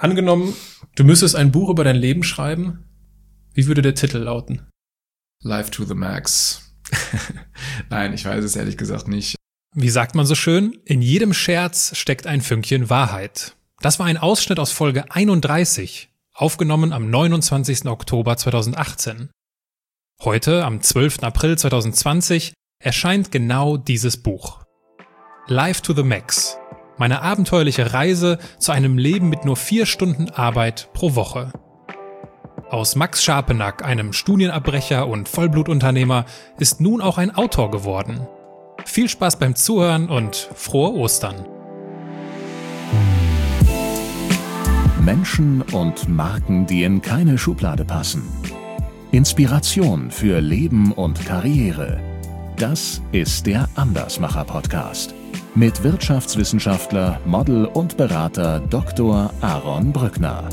Angenommen, du müsstest ein Buch über dein Leben schreiben. Wie würde der Titel lauten? Life to the Max. Nein, ich weiß es ehrlich gesagt nicht. Wie sagt man so schön? In jedem Scherz steckt ein Fünkchen Wahrheit. Das war ein Ausschnitt aus Folge 31, aufgenommen am 29. Oktober 2018. Heute, am 12. April 2020, erscheint genau dieses Buch. Life to the Max. Meine abenteuerliche Reise zu einem Leben mit nur 4 Stunden Arbeit pro Woche. Aus Max Scharpenack, einem Studienabbrecher und Vollblutunternehmer, ist nun auch ein Autor geworden. Viel Spaß beim Zuhören und frohe Ostern. Menschen und Marken, die in keine Schublade passen. Inspiration für Leben und Karriere. Das ist der Andersmacher-Podcast. Mit Wirtschaftswissenschaftler, Model und Berater Dr. Aaron Brückner.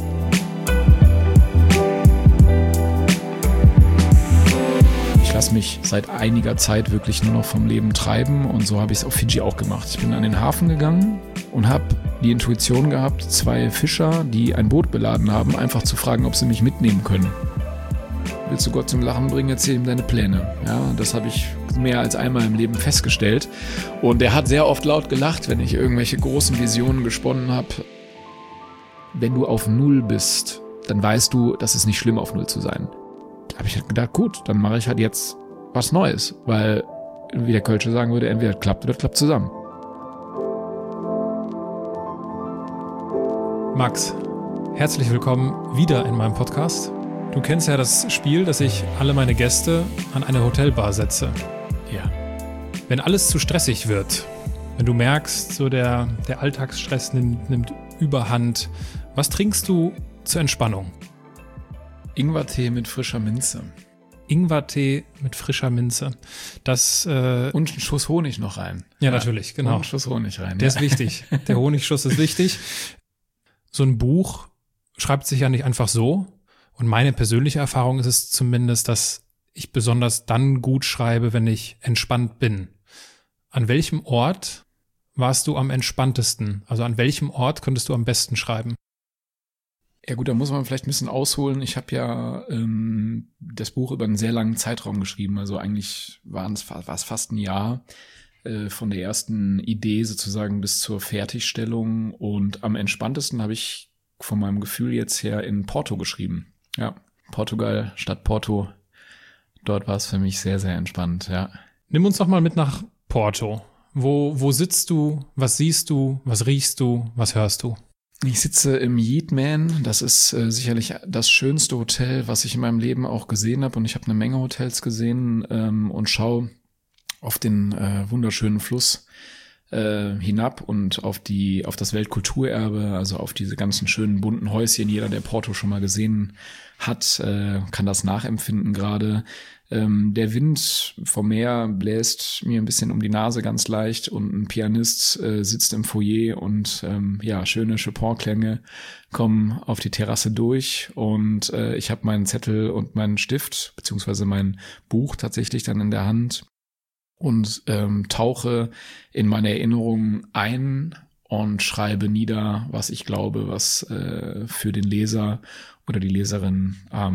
Ich lasse mich seit einiger Zeit wirklich nur noch vom Leben treiben und so habe ich es auf Fidschi auch gemacht. Ich bin an den Hafen gegangen und habe die Intuition gehabt, 2 Fischer, die ein Boot beladen haben, einfach zu fragen, ob sie mich mitnehmen können. Willst du Gott zum Lachen bringen, erzähl ihm deine Pläne. Ja, das habe ich mehr als einmal im Leben festgestellt. Und er hat sehr oft laut gelacht, wenn ich irgendwelche großen Visionen gesponnen habe. Wenn du auf Null bist, dann weißt du, das ist nicht schlimm, auf Null zu sein. Da habe ich halt gedacht, gut, dann mache ich halt jetzt was Neues. Weil, wie der Kölsche sagen würde, entweder das klappt oder das klappt zusammen. Max, herzlich willkommen wieder in meinem Podcast. Du kennst ja das Spiel, dass ich alle meine Gäste an eine Hotelbar setze. Ja. Wenn alles zu stressig wird, wenn du merkst, so der Alltagsstress nimmt Überhand, was trinkst du zur Entspannung? Ingwertee mit frischer Minze. Ingwertee mit frischer Minze. Das Und einen Schuss Honig noch rein. Ja, natürlich, genau. Und einen Schuss Honig rein. Der ist wichtig. Der Honigschuss ist wichtig. So ein Buch schreibt sich ja nicht einfach so. Und meine persönliche Erfahrung ist es zumindest, dass ich besonders dann gut schreibe, wenn ich entspannt bin. An welchem Ort warst du am entspanntesten? Also an welchem Ort könntest du am besten schreiben? Ja gut, da muss man vielleicht ein bisschen ausholen. Ich habe ja das Buch über einen sehr langen Zeitraum geschrieben. Also eigentlich war es fast ein Jahr von der ersten Idee sozusagen bis zur Fertigstellung. Und am entspanntesten habe ich von meinem Gefühl jetzt her in Porto geschrieben. Ja, Portugal, Stadt Porto. Dort war es für mich sehr, sehr entspannt, ja. Nimm uns doch mal mit nach Porto. Wo sitzt du? Was siehst du? Was riechst du? Was hörst du? Ich sitze im Yeatman. Das ist sicherlich das schönste Hotel, was ich in meinem Leben auch gesehen habe. Und ich habe eine Menge Hotels gesehen und schaue auf den wunderschönen Fluss hinab und auf das Weltkulturerbe, also auf diese ganzen schönen bunten Häuschen. Jeder, der Porto schon mal gesehen hat, kann das nachempfinden gerade. Der Wind vom Meer bläst mir ein bisschen um die Nase ganz leicht und ein Pianist sitzt im Foyer und schöne Chopin-Klänge kommen auf die Terrasse durch und ich habe meinen Zettel und meinen Stift beziehungsweise mein Buch tatsächlich dann in der Hand und tauche in meine Erinnerungen ein und schreibe nieder, was ich glaube, was für den Leser oder die Leserin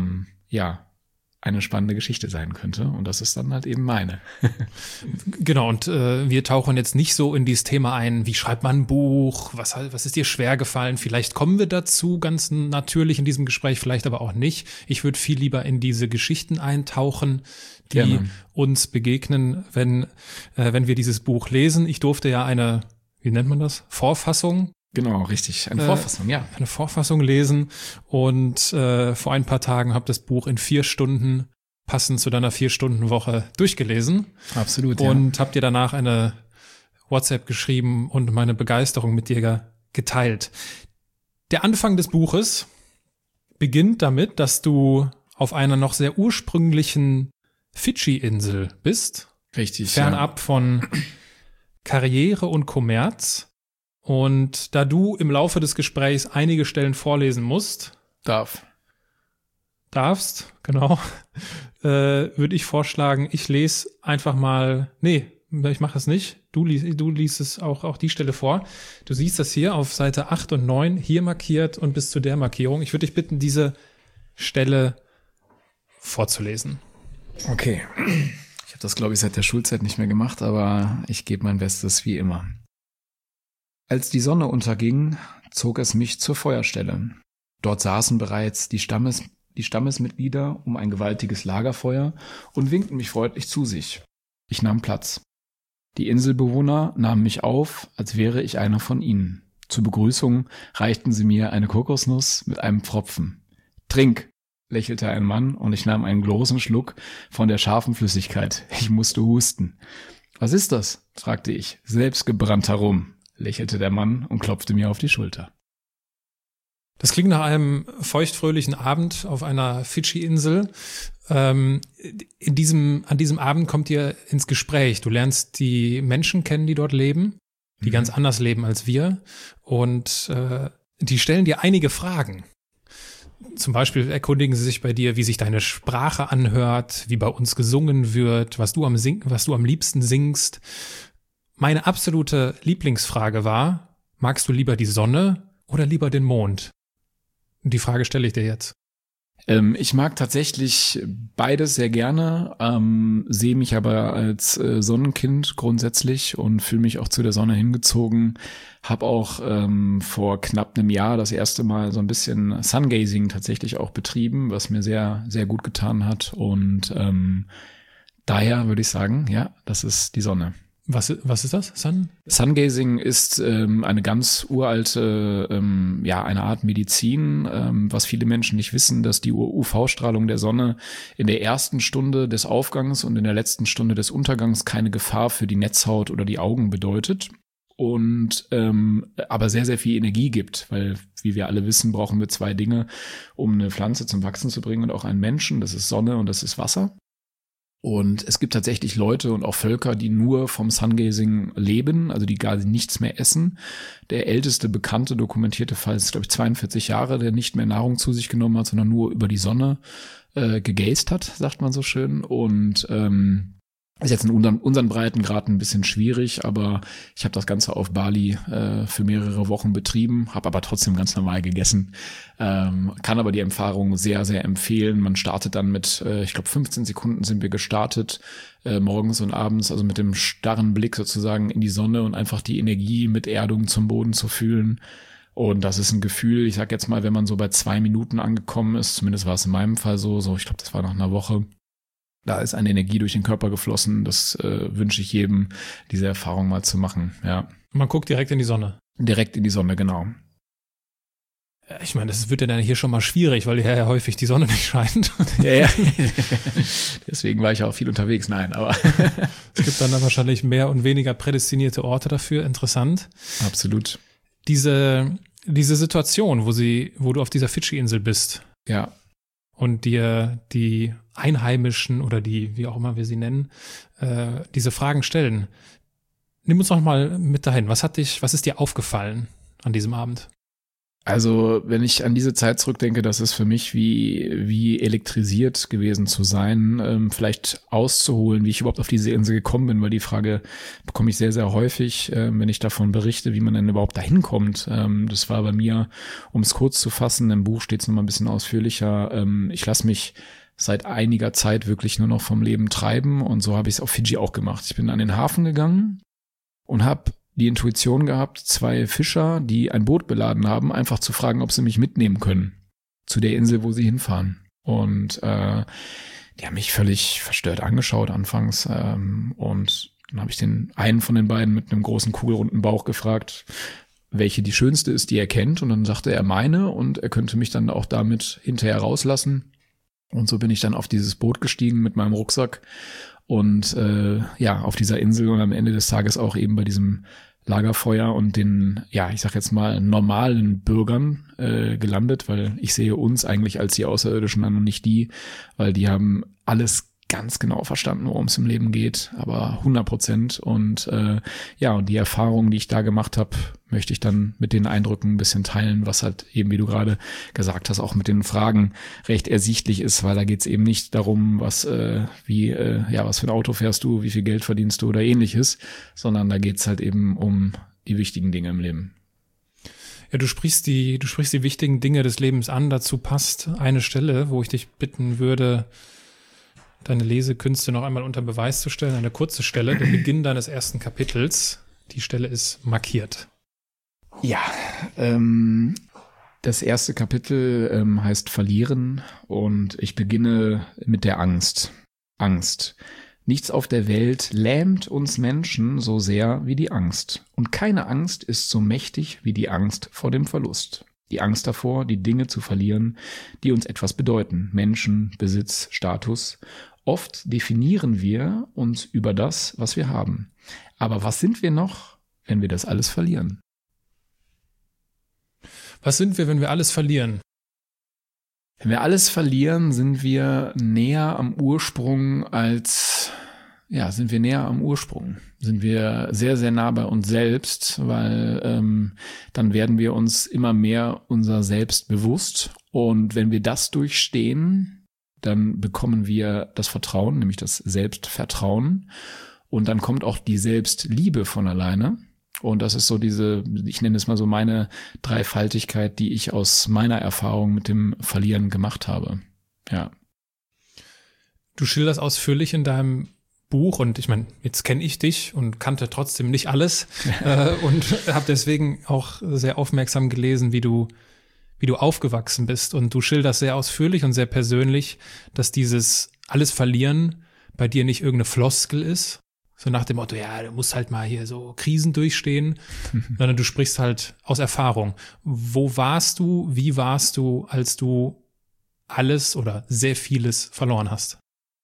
eine spannende Geschichte sein könnte. Und das ist dann halt eben meine. Genau, und wir tauchen jetzt nicht so in dieses Thema ein, wie schreibt man ein Buch, was ist dir schwer gefallen? Vielleicht kommen wir dazu ganz natürlich in diesem Gespräch, vielleicht aber auch nicht. Ich würde viel lieber in diese Geschichten eintauchen, die Gerne. Uns begegnen, wenn wir dieses Buch lesen. Ich durfte ja eine, wie nennt man das? Vorfassung? Genau, richtig. Eine Vorfassung, ja. Eine Vorfassung lesen und vor ein paar Tagen habe das Buch in 4 Stunden, passend zu deiner 4-Stunden-Woche, durchgelesen. Absolut, und habe dir danach eine WhatsApp geschrieben und meine Begeisterung mit dir geteilt. Der Anfang des Buches beginnt damit, dass du auf einer noch sehr ursprünglichen Fidschi-Insel bist. Richtig, fernab von Karriere und Kommerz. Und da du im Laufe des Gesprächs einige Stellen vorlesen darfst, genau, würde ich vorschlagen, ich lese einfach mal, ich mache es nicht, du liest es auch die Stelle vor. Du siehst das hier auf Seite 8 und 9, hier markiert und bis zu der Markierung. Ich würde dich bitten, diese Stelle vorzulesen. Okay. Ich habe das, glaube ich, seit der Schulzeit nicht mehr gemacht, aber ich gebe mein Bestes wie immer. Als die Sonne unterging, zog es mich zur Feuerstelle. Dort saßen bereits die Stammesmitglieder um ein gewaltiges Lagerfeuer und winkten mich freundlich zu sich. Ich nahm Platz. Die Inselbewohner nahmen mich auf, als wäre ich einer von ihnen. Zur Begrüßung reichten sie mir eine Kokosnuss mit einem Pfropfen. »Trink«, lächelte ein Mann und ich nahm einen großen Schluck von der scharfen Flüssigkeit. Ich musste husten. »Was ist das?« fragte ich. »Selbstgebrannter Rum«, lächelte der Mann und klopfte mir auf die Schulter. Das klingt nach einem feuchtfröhlichen Abend auf einer Fidschi-Insel. An diesem Abend kommt ihr ins Gespräch. Du lernst die Menschen kennen, die dort leben, die ganz anders leben als wir. Und die stellen dir einige Fragen. Zum Beispiel erkundigen sie sich bei dir, wie sich deine Sprache anhört, wie bei uns gesungen wird, was du am liebsten singst. Meine absolute Lieblingsfrage war, magst du lieber die Sonne oder lieber den Mond? Die Frage stelle ich dir jetzt. Ich mag tatsächlich beides sehr gerne, sehe mich aber als Sonnenkind grundsätzlich und fühle mich auch zu der Sonne hingezogen. Habe auch vor knapp einem Jahr das erste Mal so ein bisschen Sungazing tatsächlich auch betrieben, was mir sehr, sehr gut getan hat. Und daher würde ich sagen, ja, das ist die Sonne. Was ist das? Sungazing ist eine ganz uralte, eine Art Medizin, was viele Menschen nicht wissen, dass die UV-Strahlung der Sonne in der ersten Stunde des Aufgangs und in der letzten Stunde des Untergangs keine Gefahr für die Netzhaut oder die Augen bedeutet. Und aber sehr, sehr viel Energie gibt, weil, wie wir alle wissen, brauchen wir 2 Dinge, um eine Pflanze zum Wachsen zu bringen und auch einen Menschen. Das ist Sonne und das ist Wasser. Und es gibt tatsächlich Leute und auch Völker, die nur vom Sungazing leben, also die gar nichts mehr essen. Der älteste bekannte dokumentierte Fall ist, glaube ich, 42 Jahre, der nicht mehr Nahrung zu sich genommen hat, sondern nur über die Sonne gegazed hat, sagt man so schön. Und ist jetzt in unseren Breitengraden ein bisschen schwierig, aber ich habe das Ganze auf Bali für mehrere Wochen betrieben, habe aber trotzdem ganz normal gegessen, kann aber die Erfahrung sehr, sehr empfehlen. Man startet dann mit, ich glaube 15 Sekunden sind wir gestartet, morgens und abends, also mit dem starren Blick sozusagen in die Sonne und einfach die Energie mit Erdung zum Boden zu fühlen. Und das ist ein Gefühl, ich sag jetzt mal, wenn man so bei 2 Minuten angekommen ist, zumindest war es in meinem Fall so, ich glaube, das war nach einer Woche, da ist eine Energie durch den Körper geflossen. Das wünsche ich jedem, diese Erfahrung mal zu machen. Ja. Man guckt direkt in die Sonne. Direkt in die Sonne, genau. Ich meine, das wird ja dann hier schon mal schwierig, weil hier ja häufig die Sonne nicht scheint. Ja. Deswegen war ich auch viel unterwegs. Nein, aber es gibt dann wahrscheinlich mehr und weniger prädestinierte Orte dafür. Interessant. Absolut. Diese Situation, wo du auf dieser Fidschi-Insel bist. Ja. Und dir die Einheimischen oder die, wie auch immer wir sie nennen, diese Fragen stellen. Nimm uns noch mal mit dahin. Was ist dir aufgefallen an diesem Abend? Also, wenn ich an diese Zeit zurückdenke, das ist für mich wie elektrisiert gewesen zu sein, vielleicht auszuholen, wie ich überhaupt auf diese Insel gekommen bin, weil die Frage bekomme ich sehr, sehr häufig, wenn ich davon berichte, wie man denn überhaupt dahin kommt. Das war bei mir, um es kurz zu fassen, im Buch steht es noch mal ein bisschen ausführlicher, ich lasse mich seit einiger Zeit wirklich nur noch vom Leben treiben und so habe ich es auf Fidschi auch gemacht. Ich bin an den Hafen gegangen und habe die Intuition gehabt, 2 Fischer, die ein Boot beladen haben, einfach zu fragen, ob sie mich mitnehmen können zu der Insel, wo sie hinfahren. Und die haben mich völlig verstört angeschaut anfangs. Und dann habe ich den einen von den beiden mit einem großen kugelrunden Bauch gefragt, welche die schönste ist, die er kennt. Und dann sagte er meine und er könnte mich dann auch damit hinterher rauslassen. Und so bin ich dann auf dieses Boot gestiegen mit meinem Rucksack und auf dieser Insel und am Ende des Tages auch eben bei diesem Lagerfeuer und den, ich sag jetzt mal, normalen Bürgern gelandet, weil ich sehe uns eigentlich als die Außerirdischen an und nicht die, weil die haben alles ganz genau verstanden, worum es im Leben geht, aber 100%. Und und die Erfahrung, die ich da gemacht habe möchte ich dann mit den Eindrücken ein bisschen teilen, was halt eben, wie du gerade gesagt hast, auch mit den Fragen recht ersichtlich ist, weil da geht's eben nicht darum, was für ein Auto fährst du, wie viel Geld verdienst du oder ähnliches, sondern da geht's halt eben um die wichtigen Dinge im Leben. Ja, du sprichst die wichtigen Dinge des Lebens an. Dazu passt eine Stelle, wo ich dich bitten würde, deine Lesekünste noch einmal unter Beweis zu stellen. Eine kurze Stelle, der Beginn deines ersten Kapitels. Die Stelle ist markiert. Ja, das erste Kapitel heißt Verlieren und ich beginne mit der Angst. Angst. Nichts auf der Welt lähmt uns Menschen so sehr wie die Angst. Und keine Angst ist so mächtig wie die Angst vor dem Verlust. Die Angst davor, die Dinge zu verlieren, die uns etwas bedeuten. Menschen, Besitz, Status. Oft definieren wir uns über das, was wir haben. Aber was sind wir noch, wenn wir das alles verlieren? Was sind wir, wenn wir alles verlieren? Wenn wir alles verlieren, sind wir näher am Ursprung sind wir sehr, sehr nah bei uns selbst, weil dann werden wir uns immer mehr unser Selbst bewusst. Und wenn wir das durchstehen, dann bekommen wir das Vertrauen, nämlich das Selbstvertrauen. Und dann kommt auch die Selbstliebe von alleine. Und das ist so ich nenne es mal so meine Dreifaltigkeit, die ich aus meiner Erfahrung mit dem Verlieren gemacht habe. Ja. Du schilderst ausführlich in deinem Buch und ich meine, jetzt kenne ich dich und kannte trotzdem nicht alles und habe deswegen auch sehr aufmerksam gelesen, wie du aufgewachsen bist. Und du schilderst sehr ausführlich und sehr persönlich, dass dieses alles Verlieren bei dir nicht irgendeine Floskel ist, so nach dem Motto, ja, du musst halt mal hier so Krisen durchstehen, sondern du sprichst halt aus Erfahrung. Wo warst du, wie warst du, als du alles oder sehr vieles verloren hast?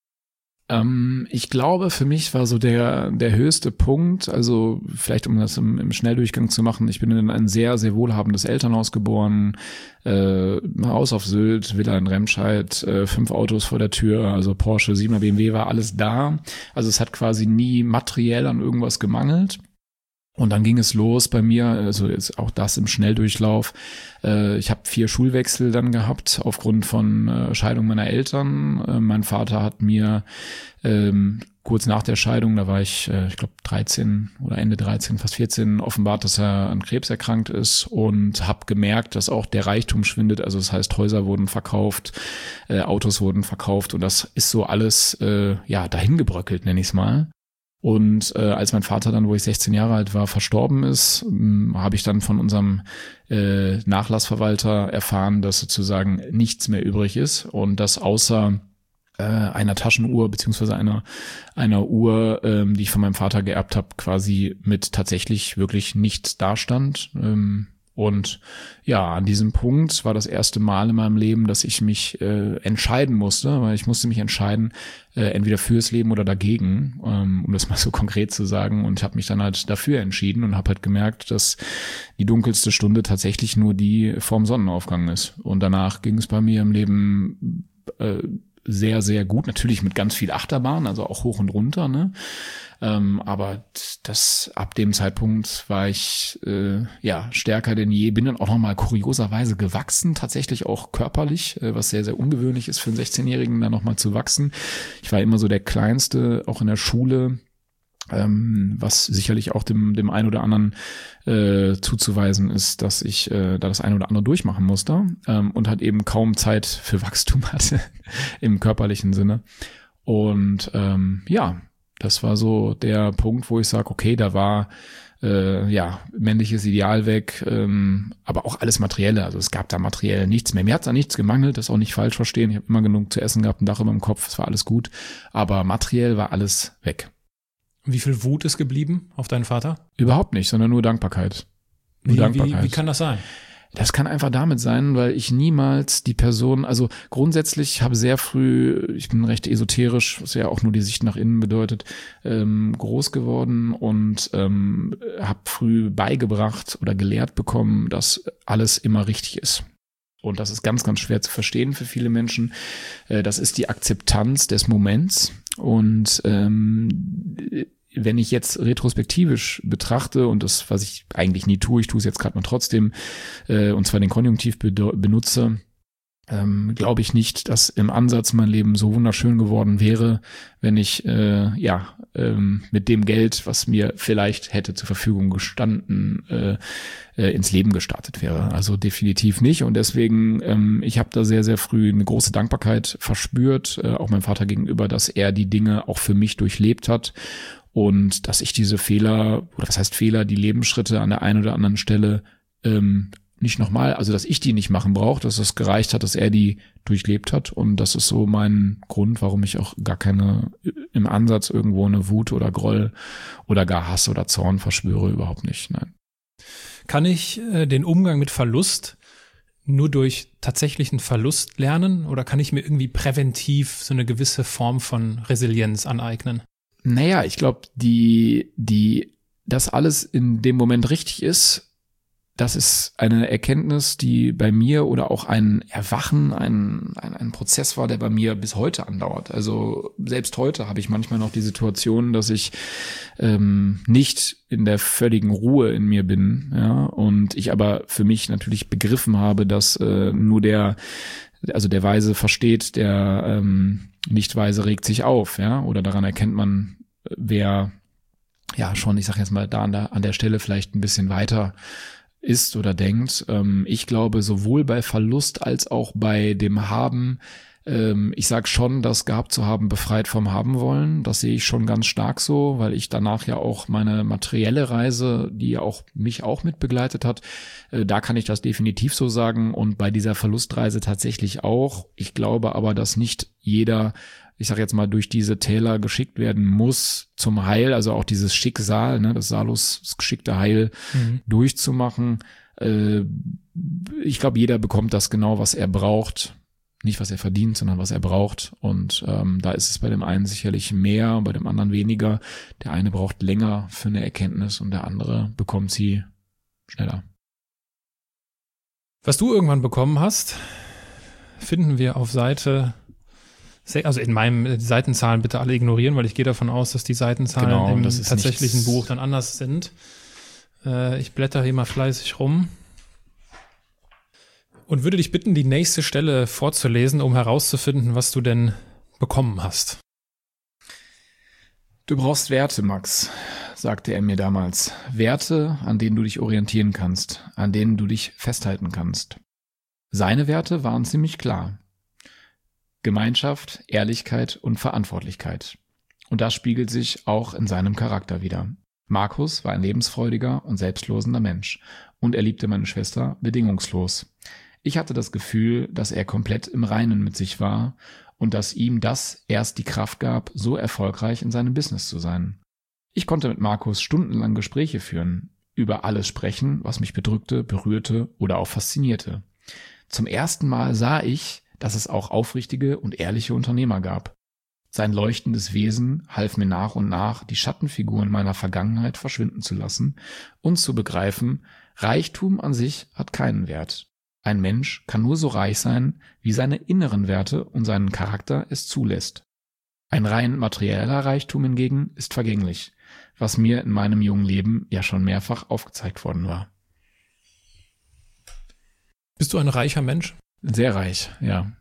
Ich glaube, für mich war so der höchste Punkt, also vielleicht um das im Schnelldurchgang zu machen, ich bin in ein sehr, sehr wohlhabendes Elternhaus geboren, Haus auf Sylt, Villa in Remscheid, 5 Autos vor der Tür, also Porsche, 7er BMW war alles da. Also es hat quasi nie materiell an irgendwas gemangelt. Und dann ging es los bei mir, also ist auch das im Schnelldurchlauf. Ich habe 4 Schulwechsel dann gehabt aufgrund von Scheidung meiner Eltern. Mein Vater hat mir kurz nach der Scheidung, da war ich glaube 13 oder Ende 13, fast 14, offenbart, dass er an Krebs erkrankt ist und habe gemerkt, dass auch der Reichtum schwindet. Also das heißt, Häuser wurden verkauft, Autos wurden verkauft und das ist so alles dahin gebröckelt, nenne ich es mal. Und als mein Vater dann, wo ich 16 Jahre alt war, verstorben ist, habe ich dann von unserem Nachlassverwalter erfahren, dass sozusagen nichts mehr übrig ist und dass außer einer Taschenuhr beziehungsweise einer Uhr, die ich von meinem Vater geerbt habe, quasi mit tatsächlich wirklich nichts dastand. Und ja, an diesem Punkt war das erste Mal in meinem Leben, dass ich mich entscheiden musste, weil ich musste mich entscheiden, entweder fürs Leben oder dagegen, um das mal so konkret zu sagen. Und ich habe mich dann halt dafür entschieden und habe halt gemerkt, dass die dunkelste Stunde tatsächlich nur die vorm Sonnenaufgang ist. Und danach ging es bei mir im Leben sehr, sehr gut, natürlich mit ganz viel Achterbahn, also auch hoch und runter, ne? Aber ab dem Zeitpunkt war ich stärker denn je, bin dann auch nochmal kurioserweise gewachsen, tatsächlich auch körperlich, was sehr, sehr ungewöhnlich ist für einen 16-Jährigen, da nochmal zu wachsen. Ich war immer so der Kleinste, auch in der Schule, was sicherlich auch dem einen oder anderen zuzuweisen ist, dass ich da das eine oder andere durchmachen musste und halt eben kaum Zeit für Wachstum hatte im körperlichen Sinne. Und das war so der Punkt, wo ich sage, okay, da war männliches Ideal weg, aber auch alles Materielle, also es gab da materiell nichts mehr. Mir hat es an nichts gemangelt, das auch nicht falsch verstehen. Ich habe immer genug zu essen gehabt, ein Dach über dem Kopf, es war alles gut, aber materiell war alles weg. Wie viel Wut ist geblieben auf deinen Vater? Überhaupt nicht, sondern nur Dankbarkeit. Wie kann das sein? Das kann einfach damit sein, weil ich niemals die Person, also grundsätzlich habe sehr früh, ich bin recht esoterisch, was ja auch nur die Sicht nach innen bedeutet, groß geworden und habe früh beigebracht oder gelehrt bekommen, dass alles immer richtig ist. Und das ist ganz, ganz schwer zu verstehen für viele Menschen. Das ist die Akzeptanz des Moments. Und wenn ich jetzt retrospektivisch betrachte und das, was ich eigentlich nie tue, ich tue es jetzt gerade mal trotzdem, und zwar den Konjunktiv benutze, glaube ich nicht, dass im Ansatz mein Leben so wunderschön geworden wäre, wenn ich mit dem Geld, was mir vielleicht hätte zur Verfügung gestanden, ins Leben gestartet wäre. Also definitiv nicht. Und deswegen, ich habe da sehr, sehr früh eine große Dankbarkeit verspürt, auch meinem Vater gegenüber, dass er die Dinge auch für mich durchlebt hat und dass ich diese Fehler, oder was heißt Fehler, die Lebensschritte an der einen oder anderen Stelle nicht nochmal, also dass ich die nicht machen brauche, dass es gereicht hat, dass er die durchlebt hat, und das ist so mein Grund, warum ich auch gar keine im Ansatz irgendwo eine Wut oder Groll oder gar Hass oder Zorn verspüre, überhaupt nicht, nein. Kann ich den Umgang mit Verlust nur durch tatsächlichen Verlust lernen oder kann ich mir irgendwie präventiv so eine gewisse Form von Resilienz aneignen? Naja, ich glaube, dass alles in dem Moment richtig ist, das ist eine Erkenntnis, die bei mir oder auch ein Erwachen, ein Prozess war, der bei mir bis heute andauert. Also selbst heute habe ich manchmal noch die Situation, dass ich nicht in der völligen Ruhe in mir bin, ja, und ich aber für mich natürlich begriffen habe, dass nur der Weise versteht, der Nicht-Weise regt sich auf, ja, oder daran erkennt man, wer ja schon, ich sag jetzt mal, da an der Stelle vielleicht ein bisschen weiter ist oder denkt. Ich glaube, sowohl bei Verlust als auch bei dem Haben, ich sag schon, das gehabt zu haben befreit vom Haben wollen. Das sehe ich schon ganz stark so, weil ich danach ja auch meine materielle Reise, die ja auch mich auch mit begleitet hat, da kann ich das definitiv so sagen, und bei dieser Verlustreise tatsächlich auch. Ich glaube aber, dass nicht jeder, ich sag jetzt mal, durch diese Täler geschickt werden muss zum Heil, also auch dieses Schicksal, ne, das Salus, das geschickte Heil durchzumachen. Ich glaube, jeder bekommt das genau, was er braucht. Nicht, was er verdient, sondern was er braucht. Und da ist es bei dem einen sicherlich mehr, bei dem anderen weniger. Der eine braucht länger für eine Erkenntnis und der andere bekommt sie schneller. Was du irgendwann bekommen hast, finden wir auf Seite, also in meinen Seitenzahlen bitte alle ignorieren, weil ich gehe davon aus, dass die Seitenzahlen im tatsächlichen Buch dann anders sind. Ich blätter hier mal fleißig rum und würde dich bitten, die nächste Stelle vorzulesen, um herauszufinden, was du denn bekommen hast. Du brauchst Werte, Max, sagte er mir damals. Werte, an denen du dich orientieren kannst, an denen du dich festhalten kannst. Seine Werte waren ziemlich klar. Gemeinschaft, Ehrlichkeit und Verantwortlichkeit. Und das spiegelt sich auch in seinem Charakter wider. Markus war ein lebensfreudiger und selbstlosender Mensch und er liebte meine Schwester bedingungslos. Ich hatte das Gefühl, dass er komplett im Reinen mit sich war und dass ihm das erst die Kraft gab, so erfolgreich in seinem Business zu sein. Ich konnte mit Markus stundenlang Gespräche führen, über alles sprechen, was mich bedrückte, berührte oder auch faszinierte. Zum ersten Mal sah ich, dass es auch aufrichtige und ehrliche Unternehmer gab. Sein leuchtendes Wesen half mir nach und nach, die Schattenfiguren meiner Vergangenheit verschwinden zu lassen und zu begreifen, Reichtum an sich hat keinen Wert. Ein Mensch kann nur so reich sein, wie seine inneren Werte und seinen Charakter es zulässt. Ein rein materieller Reichtum hingegen ist vergänglich, was mir in meinem jungen Leben ja schon mehrfach aufgezeigt worden war. Bist du ein reicher Mensch? Sehr reich, ja.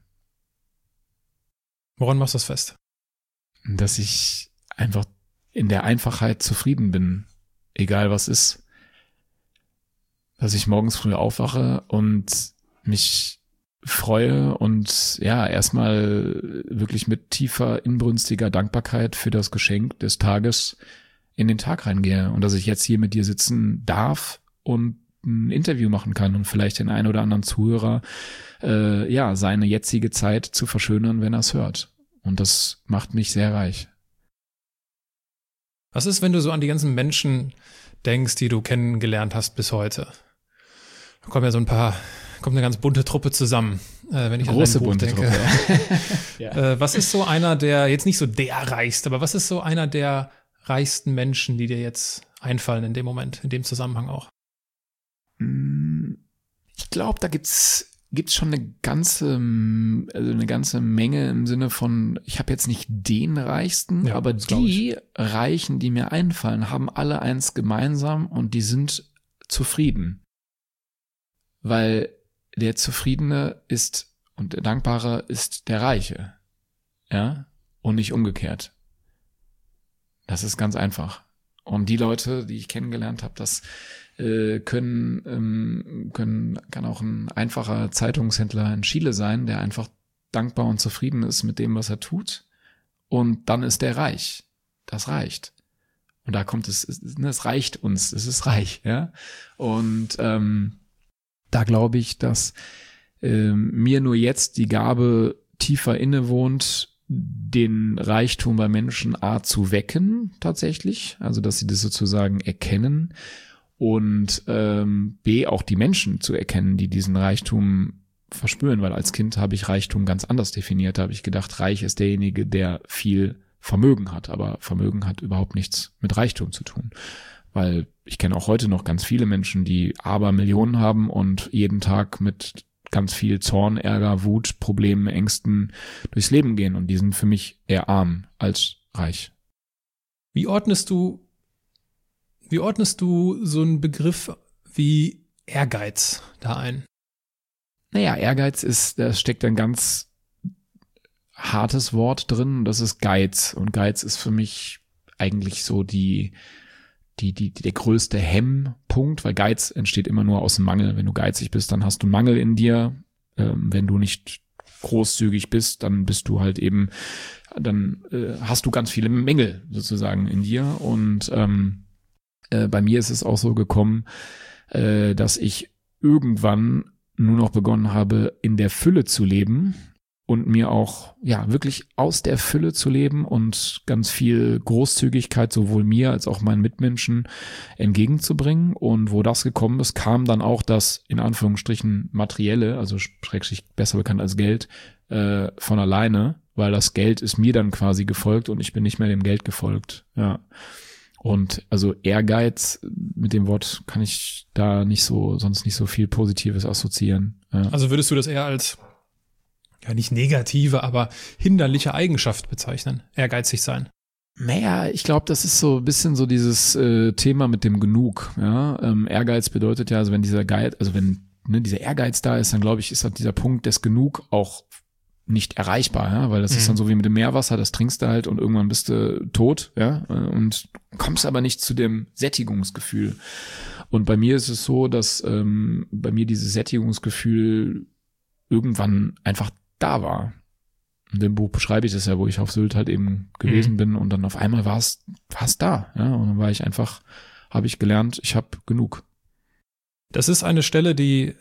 Woran machst du das fest? Dass ich einfach in der Einfachheit zufrieden bin, egal was ist. Dass ich morgens früh aufwache und mich freue und ja, erstmal wirklich mit tiefer, inbrünstiger Dankbarkeit für das Geschenk des Tages in den Tag reingehe und dass ich jetzt hier mit dir sitzen darf und ein Interview machen kann und vielleicht den einen oder anderen Zuhörer seine jetzige Zeit zu verschönern, wenn er es hört. Und das macht mich sehr reich. Was ist, wenn du so an die ganzen Menschen denkst, die du kennengelernt hast bis heute? Da kommt ja kommt eine ganz bunte Truppe zusammen, wenn ich große an dein Buch bunte denke. Truppe. Ja. Was ist so einer der, jetzt nicht so der reichste, aber was ist so einer der reichsten Menschen, die dir jetzt einfallen in dem Moment, in dem Zusammenhang auch? Ich glaube, da gibt's gibt's schon eine ganze Menge im Sinne von, ich habe jetzt nicht den Reichsten, Ja, aber das glaub die Reichen, die mir einfallen, haben alle eins gemeinsam und die sind zufrieden. Weil der Zufriedene ist und der Dankbare ist der Reiche. Ja? Und nicht umgekehrt. Das ist ganz einfach. Und die Leute, die ich kennengelernt habe, das kann auch ein einfacher Zeitungshändler in Chile sein, der einfach dankbar und zufrieden ist mit dem, was er tut. Und dann ist der reich. Das reicht. Und da kommt es reicht uns, es ist reich, ja. Und da glaube ich, dass mir nur jetzt die Gabe tiefer innewohnt, den Reichtum bei Menschen A zu wecken, tatsächlich, also dass sie das sozusagen erkennen, und B auch die Menschen zu erkennen, die diesen Reichtum verspüren, weil als Kind habe ich Reichtum ganz anders definiert, da habe ich gedacht, reich ist derjenige, der viel Vermögen hat, aber Vermögen hat überhaupt nichts mit Reichtum zu tun, weil ich kenne auch heute noch ganz viele Menschen, die Abermillionen haben und jeden Tag mit ganz viel Zorn, Ärger, Wut, Problemen, Ängsten durchs Leben gehen und die sind für mich eher arm als reich. Wie ordnest du so einen Begriff wie Ehrgeiz da ein? Naja, Ehrgeiz da steckt ein ganz hartes Wort drin, das ist Geiz. Und Geiz ist für mich eigentlich so der größte Hemmpunkt, weil Geiz entsteht immer nur aus dem Mangel. Wenn du geizig bist, dann hast du Mangel in dir. Wenn du nicht großzügig bist, dann bist du halt eben, dann hast du ganz viele Mängel sozusagen in dir. Und bei mir ist es auch so gekommen, dass ich irgendwann nur noch begonnen habe, in der Fülle zu leben und mir auch, ja, wirklich aus der Fülle zu leben und ganz viel Großzügigkeit sowohl mir als auch meinen Mitmenschen entgegenzubringen. Und wo das gekommen ist, kam dann auch das, in Anführungsstrichen, Materielle, also schrägstrich besser bekannt als Geld, von alleine, weil das Geld ist mir dann quasi gefolgt und ich bin nicht mehr dem Geld gefolgt, ja. Und also Ehrgeiz, mit dem Wort kann ich da sonst nicht so viel Positives assoziieren. Ja. Also würdest du das eher als, ja nicht negative, aber hinderliche Eigenschaft bezeichnen, ehrgeizig sein? Naja, ich glaube, das ist so ein bisschen so dieses Thema mit dem Genug. Ja? Ehrgeiz bedeutet ja, also wenn dieser dieser Ehrgeiz da ist, dann glaube ich, ist halt dieser Punkt des Genug auch nicht erreichbar, ja, weil das ist dann so wie mit dem Meerwasser, das trinkst du halt und irgendwann bist du tot, ja, und kommst aber nicht zu dem Sättigungsgefühl. Und bei mir ist es so, dass bei mir dieses Sättigungsgefühl irgendwann einfach da war. In dem Buch beschreibe ich das ja, wo ich auf Sylt halt eben gewesen bin und dann auf einmal war es da, ja, und dann habe ich gelernt, ich habe genug. Das ist eine Stelle, die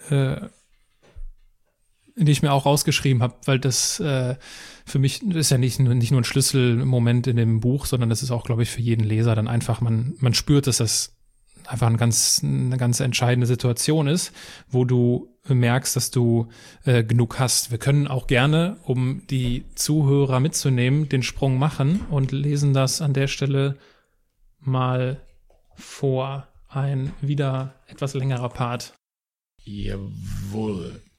ich mir auch rausgeschrieben habe, weil das für mich ist ja nicht nur ein Schlüsselmoment in dem Buch, sondern das ist auch, glaube ich, für jeden Leser dann einfach, man spürt, dass das einfach eine ganz entscheidende Situation ist, wo du merkst, dass du genug hast. Wir können auch gerne, um die Zuhörer mitzunehmen, den Sprung machen und lesen das an der Stelle mal vor. Ein wieder etwas längerer Part. Jawohl.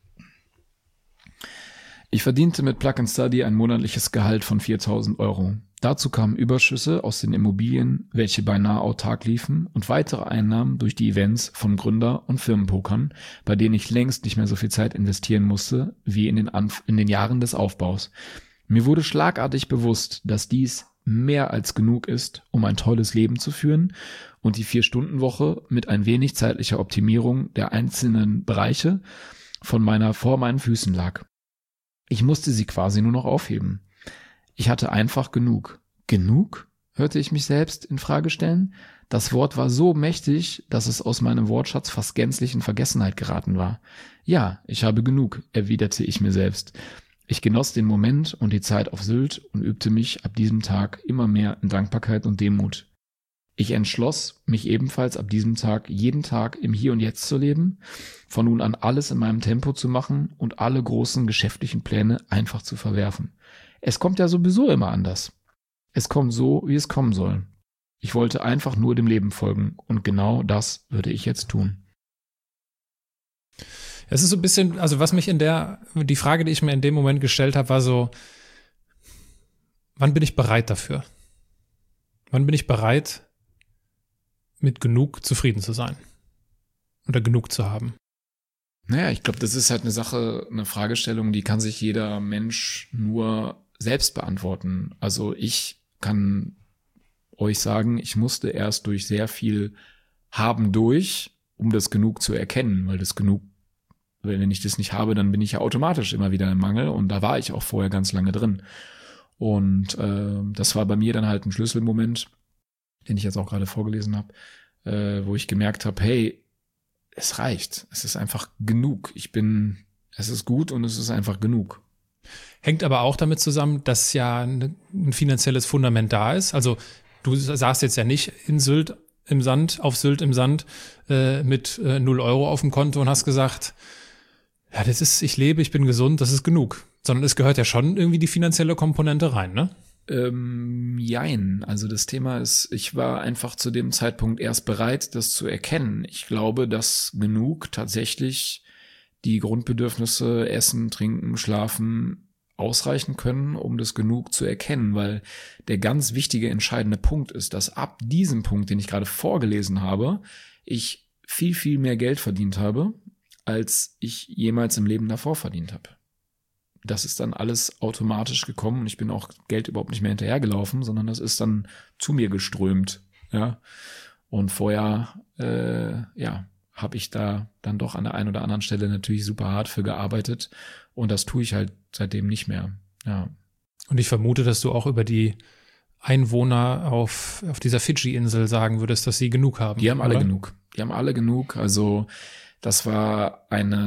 Ich verdiente mit Plug and Study ein monatliches Gehalt von 4.000 Euro. Dazu kamen Überschüsse aus den Immobilien, welche beinahe autark liefen, und weitere Einnahmen durch die Events von Gründer- und Firmenpokern, bei denen ich längst nicht mehr so viel Zeit investieren musste wie in den Jahren des Aufbaus. Mir wurde schlagartig bewusst, dass dies mehr als genug ist, um ein tolles Leben zu führen und die 4-Stunden-Woche mit ein wenig zeitlicher Optimierung der einzelnen Bereiche vor meinen Füßen lag. Ich musste sie quasi nur noch aufheben. Ich hatte einfach genug. Genug? Hörte ich mich selbst in Frage stellen? Das Wort war so mächtig, dass es aus meinem Wortschatz fast gänzlich in Vergessenheit geraten war. Ja, ich habe genug, erwiderte ich mir selbst. Ich genoss den Moment und die Zeit auf Sylt und übte mich ab diesem Tag immer mehr in Dankbarkeit und Demut. Ich entschloss, mich ebenfalls ab diesem Tag jeden Tag im Hier und Jetzt zu leben, von nun an alles in meinem Tempo zu machen und alle großen geschäftlichen Pläne einfach zu verwerfen. Es kommt ja sowieso immer anders. Es kommt so, wie es kommen soll. Ich wollte einfach nur dem Leben folgen und genau das würde ich jetzt tun. Es ist so ein bisschen, also was mich die Frage, die ich mir in dem Moment gestellt habe, war so, wann bin ich bereit dafür? Wann bin ich bereit, mit genug zufrieden zu sein? Oder genug zu haben? Naja, ich glaube, das ist halt eine Fragestellung, die kann sich jeder Mensch nur selbst beantworten. Also ich kann euch sagen, ich musste erst durch sehr viel Haben um das Genug zu erkennen, weil das Genug, wenn ich das nicht habe, dann bin ich ja automatisch immer wieder im Mangel und da war ich auch vorher ganz lange drin. Und das war bei mir dann halt ein Schlüsselmoment, den ich jetzt auch gerade vorgelesen habe, wo ich gemerkt habe, hey, es reicht, es ist einfach genug. Es ist gut und es ist einfach genug. Hängt aber auch damit zusammen, dass ja ein finanzielles Fundament da ist. Also du saßt jetzt ja nicht auf Sylt im Sand mit 0 Euro auf dem Konto und hast gesagt, ja, ich lebe, ich bin gesund, das ist genug. Sondern es gehört ja schon irgendwie die finanzielle Komponente rein, ne? Jein. Also das Thema ist, ich war einfach zu dem Zeitpunkt erst bereit, das zu erkennen. Ich glaube, dass genug tatsächlich die Grundbedürfnisse Essen, Trinken, Schlafen ausreichen können, um das genug zu erkennen, weil der ganz wichtige, entscheidende Punkt ist, dass ab diesem Punkt, den ich gerade vorgelesen habe, ich viel, viel mehr Geld verdient habe, als ich jemals im Leben davor verdient habe. Das ist dann alles automatisch gekommen und ich bin auch Geld überhaupt nicht mehr hinterhergelaufen, sondern das ist dann zu mir geströmt, ja. Und vorher, habe ich da dann doch an der einen oder anderen Stelle natürlich super hart für gearbeitet und das tue ich halt seitdem nicht mehr, ja. Und ich vermute, dass du auch über die Einwohner auf dieser Fidschi-Insel sagen würdest, dass sie genug haben. Die haben alle genug. Die haben alle genug. Also das war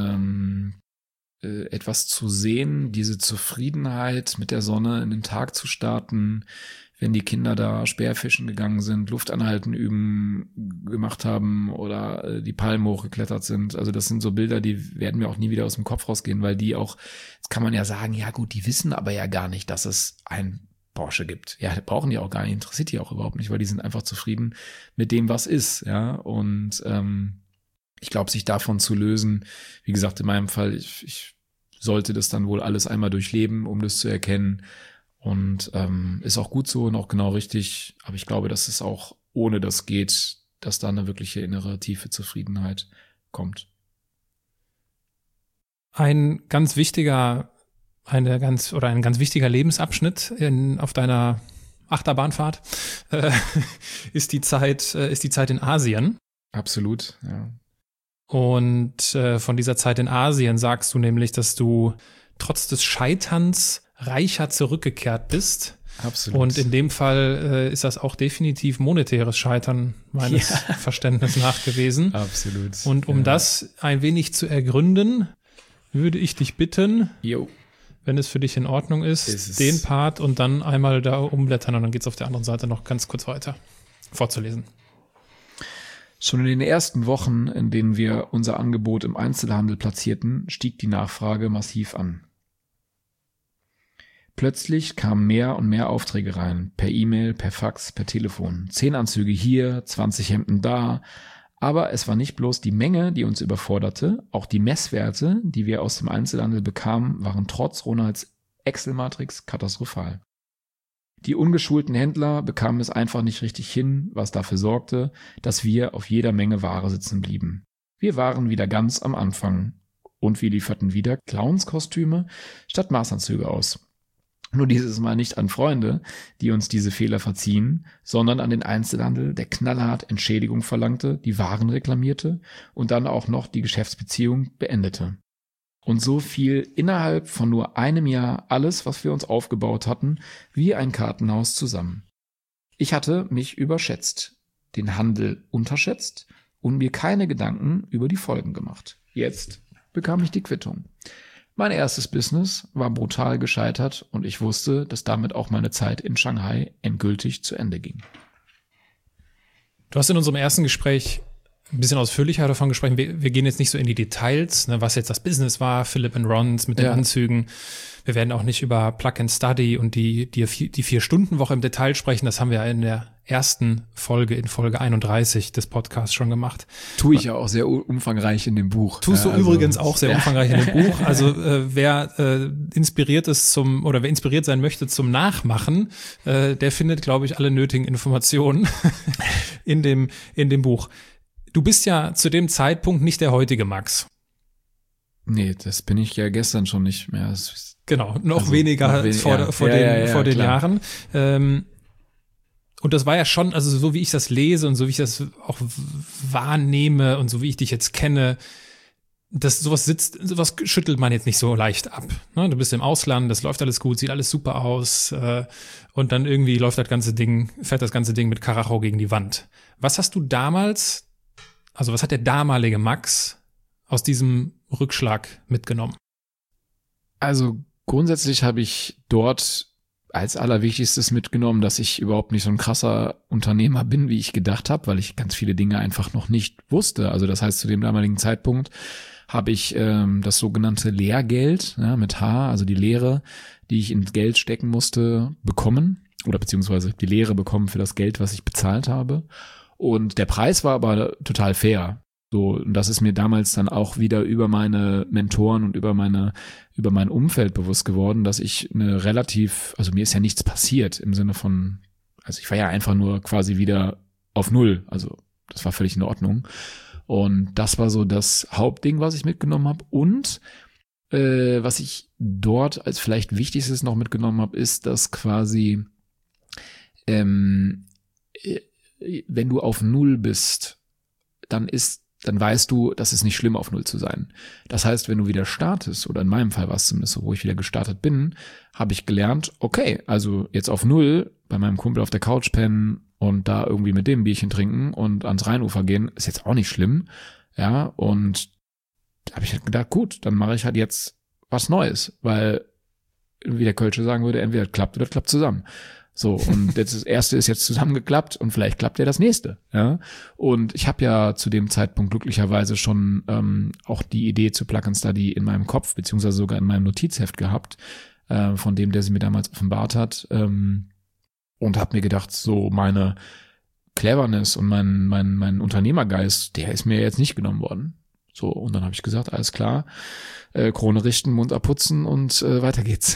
etwas zu sehen, diese Zufriedenheit mit der Sonne in den Tag zu starten, wenn die Kinder da Speerfischen gegangen sind, Luftanhalten gemacht haben oder die Palmen hochgeklettert sind. Also das sind so Bilder, die werden mir auch nie wieder aus dem Kopf rausgehen, weil die auch, jetzt kann man ja sagen, ja gut, die wissen aber ja gar nicht, dass es ein Porsche gibt. Ja, brauchen die auch gar nicht, interessiert die auch überhaupt nicht, weil die sind einfach zufrieden mit dem, was ist, ja. Und ich glaube, sich davon zu lösen, wie gesagt, in meinem Fall, ich sollte das dann wohl alles einmal durchleben, um das zu erkennen. Und ist auch gut so und auch genau richtig. Aber ich glaube, dass es auch ohne das geht, dass da eine wirkliche innere tiefe Zufriedenheit kommt. Ein ganz wichtiger Lebensabschnitt auf deiner Achterbahnfahrt ist die Zeit in Asien. Absolut, ja. Und von dieser Zeit in Asien sagst du nämlich, dass du trotz des Scheiterns reicher zurückgekehrt bist. Absolut. Und in dem Fall ist das auch definitiv monetäres Scheitern meines Verständnisses nach gewesen. Absolut. Und um das ein wenig zu ergründen, würde ich dich bitten, wenn es für dich in Ordnung ist, den Part und dann einmal da umblättern und dann geht's auf der anderen Seite noch ganz kurz weiter vorzulesen. Schon in den ersten Wochen, in denen wir unser Angebot im Einzelhandel platzierten, stieg die Nachfrage massiv an. Plötzlich kamen mehr und mehr Aufträge rein, per E-Mail, per Fax, per Telefon. 10 Anzüge hier, 20 Hemden da. Aber es war nicht bloß die Menge, die uns überforderte, auch die Messwerte, die wir aus dem Einzelhandel bekamen, waren trotz Ronalds Excel-Matrix katastrophal. Die ungeschulten Händler bekamen es einfach nicht richtig hin, was dafür sorgte, dass wir auf jeder Menge Ware sitzen blieben. Wir waren wieder ganz am Anfang und wir lieferten wieder Clownskostüme statt Maßanzüge aus. Nur dieses Mal nicht an Freunde, die uns diese Fehler verziehen, sondern an den Einzelhandel, der knallhart Entschädigung verlangte, die Waren reklamierte und dann auch noch die Geschäftsbeziehung beendete. Und so fiel innerhalb von nur einem Jahr alles, was wir uns aufgebaut hatten, wie ein Kartenhaus zusammen. Ich hatte mich überschätzt, den Handel unterschätzt und mir keine Gedanken über die Folgen gemacht. Jetzt bekam ich die Quittung. Mein erstes Business war brutal gescheitert und ich wusste, dass damit auch meine Zeit in Shanghai endgültig zu Ende ging. Du hast in unserem ersten Gespräch ein bisschen ausführlicher davon gesprochen. Wir gehen jetzt nicht so in die Details, ne, was jetzt das Business war, Philipp & Rons mit den Anzügen. Wir werden auch nicht über Plug and Study und die 4-Stunden-Woche im Detail sprechen. Das haben wir in der ersten Folge in Folge 31 des Podcasts schon gemacht. Tue ich ja auch sehr umfangreich in dem Buch. Tust du übrigens auch sehr umfangreich in dem Buch. Also wer inspiriert sein möchte zum Nachmachen, der findet, glaube ich, alle nötigen Informationen in dem Buch. Du bist ja zu dem Zeitpunkt nicht der heutige Max. Nee, das bin ich ja gestern schon nicht mehr. Genau, noch weniger vor den Jahren. Und das war ja schon, also so wie ich das lese und so wie ich das auch wahrnehme und so wie ich dich jetzt kenne, sowas schüttelt man jetzt nicht so leicht ab. Ne? Du bist im Ausland, das läuft alles gut, sieht alles super aus und dann irgendwie fährt das ganze Ding mit Karacho gegen die Wand. Was hast hat der damalige Max aus diesem Rückschlag mitgenommen? Also grundsätzlich habe ich dort als Allerwichtigstes mitgenommen, dass ich überhaupt nicht so ein krasser Unternehmer bin, wie ich gedacht habe, weil ich ganz viele Dinge einfach noch nicht wusste. Also das heißt, zu dem damaligen Zeitpunkt habe ich das sogenannte Lehrgeld, mit H, also die Lehre, die ich ins Geld stecken musste, bekommen oder beziehungsweise die Lehre bekommen für das Geld, was ich bezahlt habe. Und der Preis war aber total fair. So, und das ist mir damals dann auch wieder über meine Mentoren und über mein Umfeld bewusst geworden, dass ich mir ist ja nichts passiert im Sinne von, also ich war ja einfach nur quasi wieder auf Null. Also das war völlig in Ordnung. Und das war so das Hauptding, was ich mitgenommen habe. Und was ich dort als vielleicht Wichtigstes noch mitgenommen habe, ist, dass quasi wenn du auf Null bist, dann weißt du, das ist nicht schlimm, auf Null zu sein. Das heißt, wenn du wieder startest, oder in meinem Fall war es zumindest so, wo ich wieder gestartet bin, habe ich gelernt, okay, also jetzt auf Null, bei meinem Kumpel auf der Couch pennen und da irgendwie mit dem ein Bierchen trinken und ans Rheinufer gehen, ist jetzt auch nicht schlimm. Ja, und da habe ich halt gedacht, gut, dann mache ich halt jetzt was Neues, weil, wie der Kölsche sagen würde, entweder klappt oder klappt zusammen. So, und jetzt das erste ist jetzt zusammengeklappt und vielleicht klappt ja das nächste. Ja, und ich habe ja zu dem Zeitpunkt glücklicherweise schon auch die Idee zu Plug and Study in meinem Kopf, beziehungsweise sogar in meinem Notizheft gehabt, von dem, der sie mir damals offenbart hat, und habe mir gedacht, so meine Cleverness und mein Unternehmergeist, der ist mir jetzt nicht genommen worden. So, und dann habe ich gesagt, alles klar, Krone richten, Mund abputzen und weiter geht's.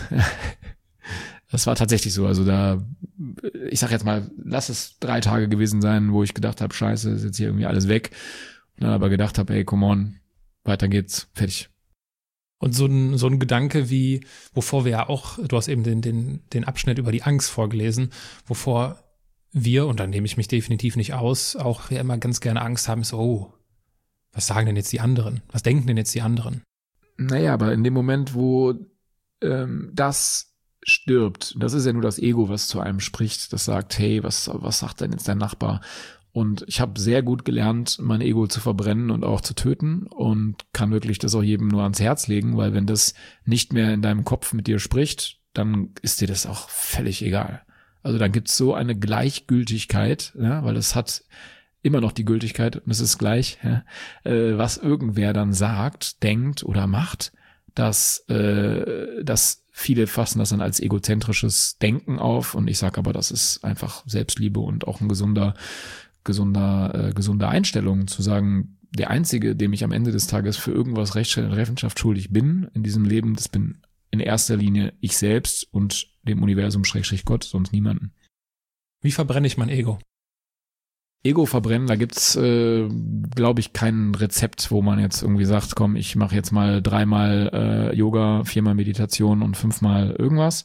Das war tatsächlich so. Also ich sag jetzt mal, lass es 3 Tage gewesen sein, wo ich gedacht habe, scheiße, ist jetzt hier irgendwie alles weg. Und dann aber gedacht habe, ey, come on, weiter geht's, fertig. Und so ein Gedanke wie, wovor wir ja auch, du hast eben den Abschnitt über die Angst vorgelesen, wovor wir, und da nehme ich mich definitiv nicht aus, auch ja immer ganz gerne Angst haben, ist, oh, was sagen denn jetzt die anderen? Was denken denn jetzt die anderen? Naja, aber in dem Moment, wo das stirbt, das ist ja nur das Ego, was zu einem spricht, das sagt, hey, was sagt denn jetzt dein Nachbar? Und ich habe sehr gut gelernt, mein Ego zu verbrennen und auch zu töten und kann wirklich das auch jedem nur ans Herz legen, weil wenn das nicht mehr in deinem Kopf mit dir spricht, dann ist dir das auch völlig egal. Also dann gibt's so eine Gleichgültigkeit, ja, weil es hat immer noch die Gültigkeit und es ist gleich, ja, was irgendwer dann sagt, denkt oder macht, dass viele fassen das dann als egozentrisches Denken auf und ich sage aber, das ist einfach Selbstliebe und auch ein gesunde Einstellung, zu sagen, der Einzige, dem ich am Ende des Tages für irgendwas Rechenschaft schuldig bin in diesem Leben, das bin in erster Linie ich selbst und dem Universum /Gott, sonst niemanden. Wie verbrenne ich mein Ego? Ego verbrennen, da gibt's, glaube ich, kein Rezept, wo man jetzt irgendwie sagt, komm, ich mache jetzt mal 3-mal Yoga, 4-mal Meditation und 5-mal irgendwas.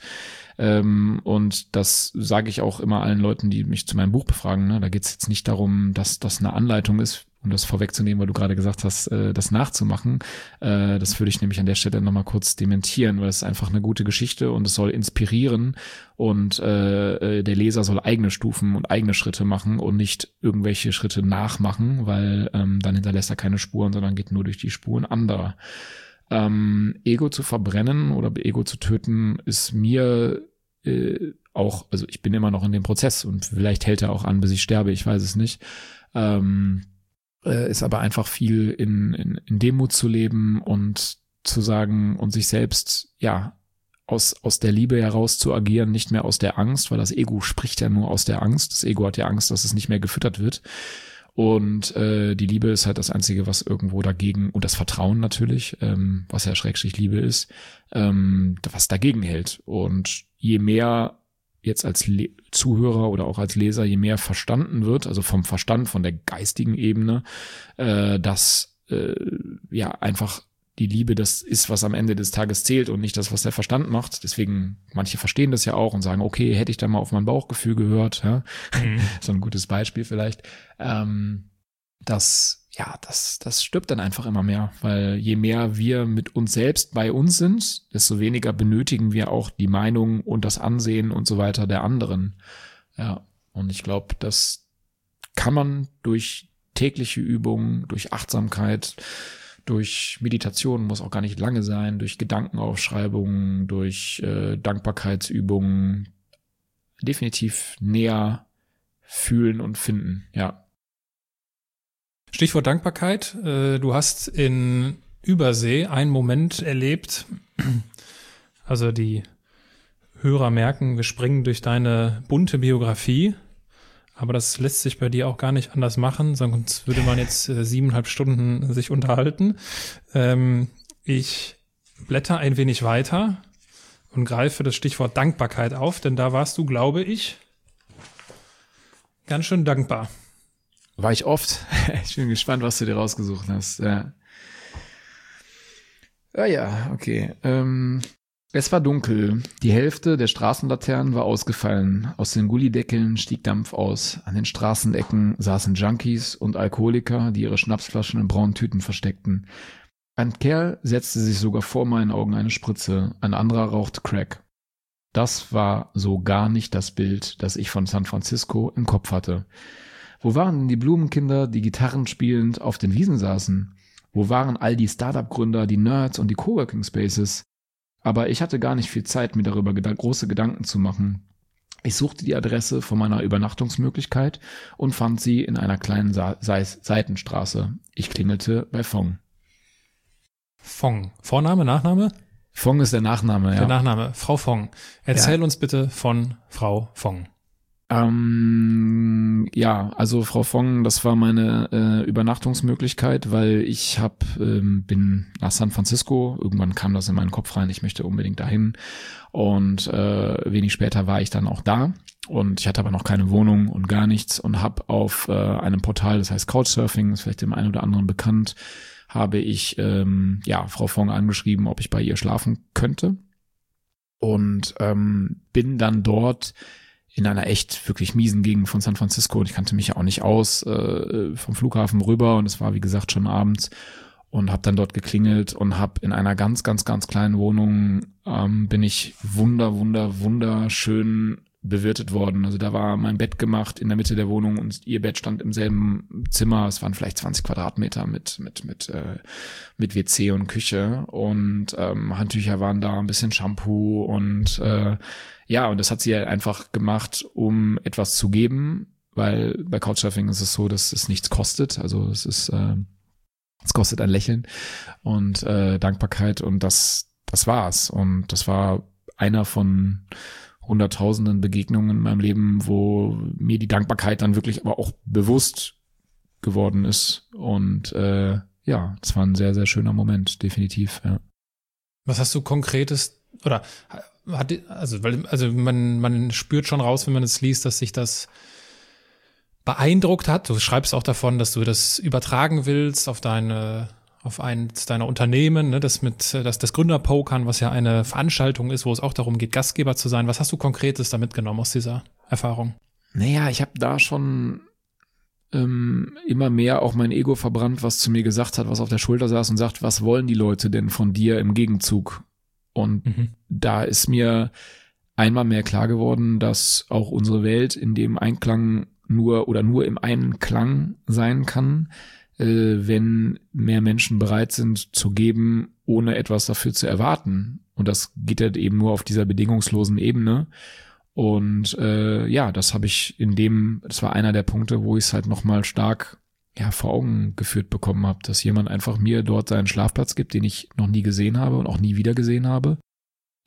Und das sage ich auch immer allen Leuten, die mich zu meinem Buch befragen. Ne? Da geht's jetzt nicht darum, dass das eine Anleitung ist, um das vorwegzunehmen, weil du gerade gesagt hast, das nachzumachen. Das würde ich nämlich an der Stelle nochmal kurz dementieren, weil es ist einfach eine gute Geschichte und es soll inspirieren und der Leser soll eigene Stufen und eigene Schritte machen und nicht irgendwelche Schritte nachmachen, weil dann hinterlässt er keine Spuren, sondern geht nur durch die Spuren anderer. Ego zu verbrennen oder Ego zu töten ist mir auch, also ich bin immer noch in dem Prozess und vielleicht hält er auch an, bis ich sterbe, ich weiß es nicht. Ist aber einfach viel in Demut zu leben und zu sagen und sich selbst, ja, aus der Liebe heraus zu agieren, nicht mehr aus der Angst, weil das Ego spricht ja nur aus der Angst. Das Ego hat ja Angst, dass es nicht mehr gefüttert wird. Und die Liebe ist halt das Einzige, was irgendwo dagegen, und das Vertrauen natürlich, was ja Schrägstrich Liebe ist, was dagegen hält. Und je mehr jetzt als Zuhörer oder auch als Leser, je mehr verstanden wird, also vom Verstand, von der geistigen Ebene, dass einfach die Liebe das ist, was am Ende des Tages zählt und nicht das, was der Verstand macht. Deswegen, manche verstehen das ja auch und sagen, okay, hätte ich da mal auf mein Bauchgefühl gehört, ja? So ein gutes Beispiel vielleicht. Das stirbt dann einfach immer mehr, weil je mehr wir mit uns selbst bei uns sind, desto weniger benötigen wir auch die Meinung und das Ansehen und so weiter der anderen. Ja, und ich glaube, das kann man durch tägliche Übungen, durch Achtsamkeit, durch Meditation, muss auch gar nicht lange sein, durch Gedankenaufschreibungen, durch Dankbarkeitsübungen definitiv näher fühlen und finden, ja. Stichwort Dankbarkeit. Du hast in Übersee einen Moment erlebt, also die Hörer merken, wir springen durch deine bunte Biografie, aber das lässt sich bei dir auch gar nicht anders machen, sonst würde man jetzt 7,5 Stunden sich unterhalten. Ich blätter ein wenig weiter und greife das Stichwort Dankbarkeit auf, denn da warst du, glaube ich, ganz schön dankbar. War ich oft. Ich bin gespannt, was du dir rausgesucht hast. Ja, okay. Es war dunkel. Die Hälfte der Straßenlaternen war ausgefallen. Aus den Gullideckeln stieg Dampf aus. An den Straßenecken saßen Junkies und Alkoholiker, die ihre Schnapsflaschen in braunen Tüten versteckten. Ein Kerl setzte sich sogar vor meinen Augen eine Spritze. Ein anderer rauchte Crack. Das war so gar nicht das Bild, das ich von San Francisco im Kopf hatte. Wo waren denn die Blumenkinder, die Gitarren spielend auf den Wiesen saßen? Wo waren all die Startup-Gründer, die Nerds und die Coworking Spaces? Aber ich hatte gar nicht viel Zeit, mir darüber große Gedanken zu machen. Ich suchte die Adresse von meiner Übernachtungsmöglichkeit und fand sie in einer kleinen Seitenstraße. Ich klingelte bei Fong. Fong. Vorname, Nachname? Fong ist der Nachname, ja. Der Nachname, Frau Fong. Erzähl uns bitte von Frau Fong. Also Frau Fong, das war meine Übernachtungsmöglichkeit, weil ich bin nach San Francisco, irgendwann kam das in meinen Kopf rein, ich möchte unbedingt dahin, und wenig später war ich dann auch da und ich hatte aber noch keine Wohnung und gar nichts und habe auf einem Portal, das heißt Couchsurfing, ist vielleicht dem einen oder anderen bekannt, habe ich Frau Fong angeschrieben, ob ich bei ihr schlafen könnte, und bin dann dort in einer echt wirklich miesen Gegend von San Francisco, und ich kannte mich ja auch nicht aus, vom Flughafen rüber, und es war wie gesagt schon abends, und habe dann dort geklingelt und habe in einer ganz, ganz, ganz kleinen Wohnung bin ich wunderschön bewirtet worden. Also da war mein Bett gemacht in der Mitte der Wohnung und ihr Bett stand im selben Zimmer. Es waren vielleicht 20 Quadratmeter mit WC und Küche, und Handtücher waren da, ein bisschen Shampoo, und und das hat sie halt einfach gemacht, um etwas zu geben, weil bei Couchsurfing ist es so, dass es nichts kostet. Also es kostet ein Lächeln und Dankbarkeit, und das war's. Und das war einer von hunderttausenden Begegnungen in meinem Leben, wo mir die Dankbarkeit dann wirklich aber auch bewusst geworden ist. Und das war ein sehr, sehr schöner Moment, definitiv. Ja. Was hast du Konkretes, oder man spürt schon raus, wenn man es liest, dass sich das beeindruckt hat. Du schreibst auch davon, dass du das übertragen willst auf eins deiner Unternehmen, ne, das Gründerpokern, was ja eine Veranstaltung ist, wo es auch darum geht, Gastgeber zu sein. Was hast du Konkretes da mitgenommen aus dieser Erfahrung? Naja, ich habe da schon immer mehr auch mein Ego verbrannt, was zu mir gesagt hat, was auf der Schulter saß und sagt, was wollen die Leute denn von dir im Gegenzug? Und da ist mir einmal mehr klar geworden, dass auch unsere Welt in dem Einklang nur im einen Klang sein kann, wenn mehr Menschen bereit sind zu geben, ohne etwas dafür zu erwarten. Und das geht halt eben nur auf dieser bedingungslosen Ebene. Und das habe ich das war einer der Punkte, wo ich es halt nochmal stark vor Augen geführt bekommen habe, dass jemand einfach mir dort seinen Schlafplatz gibt, den ich noch nie gesehen habe und auch nie wieder gesehen habe.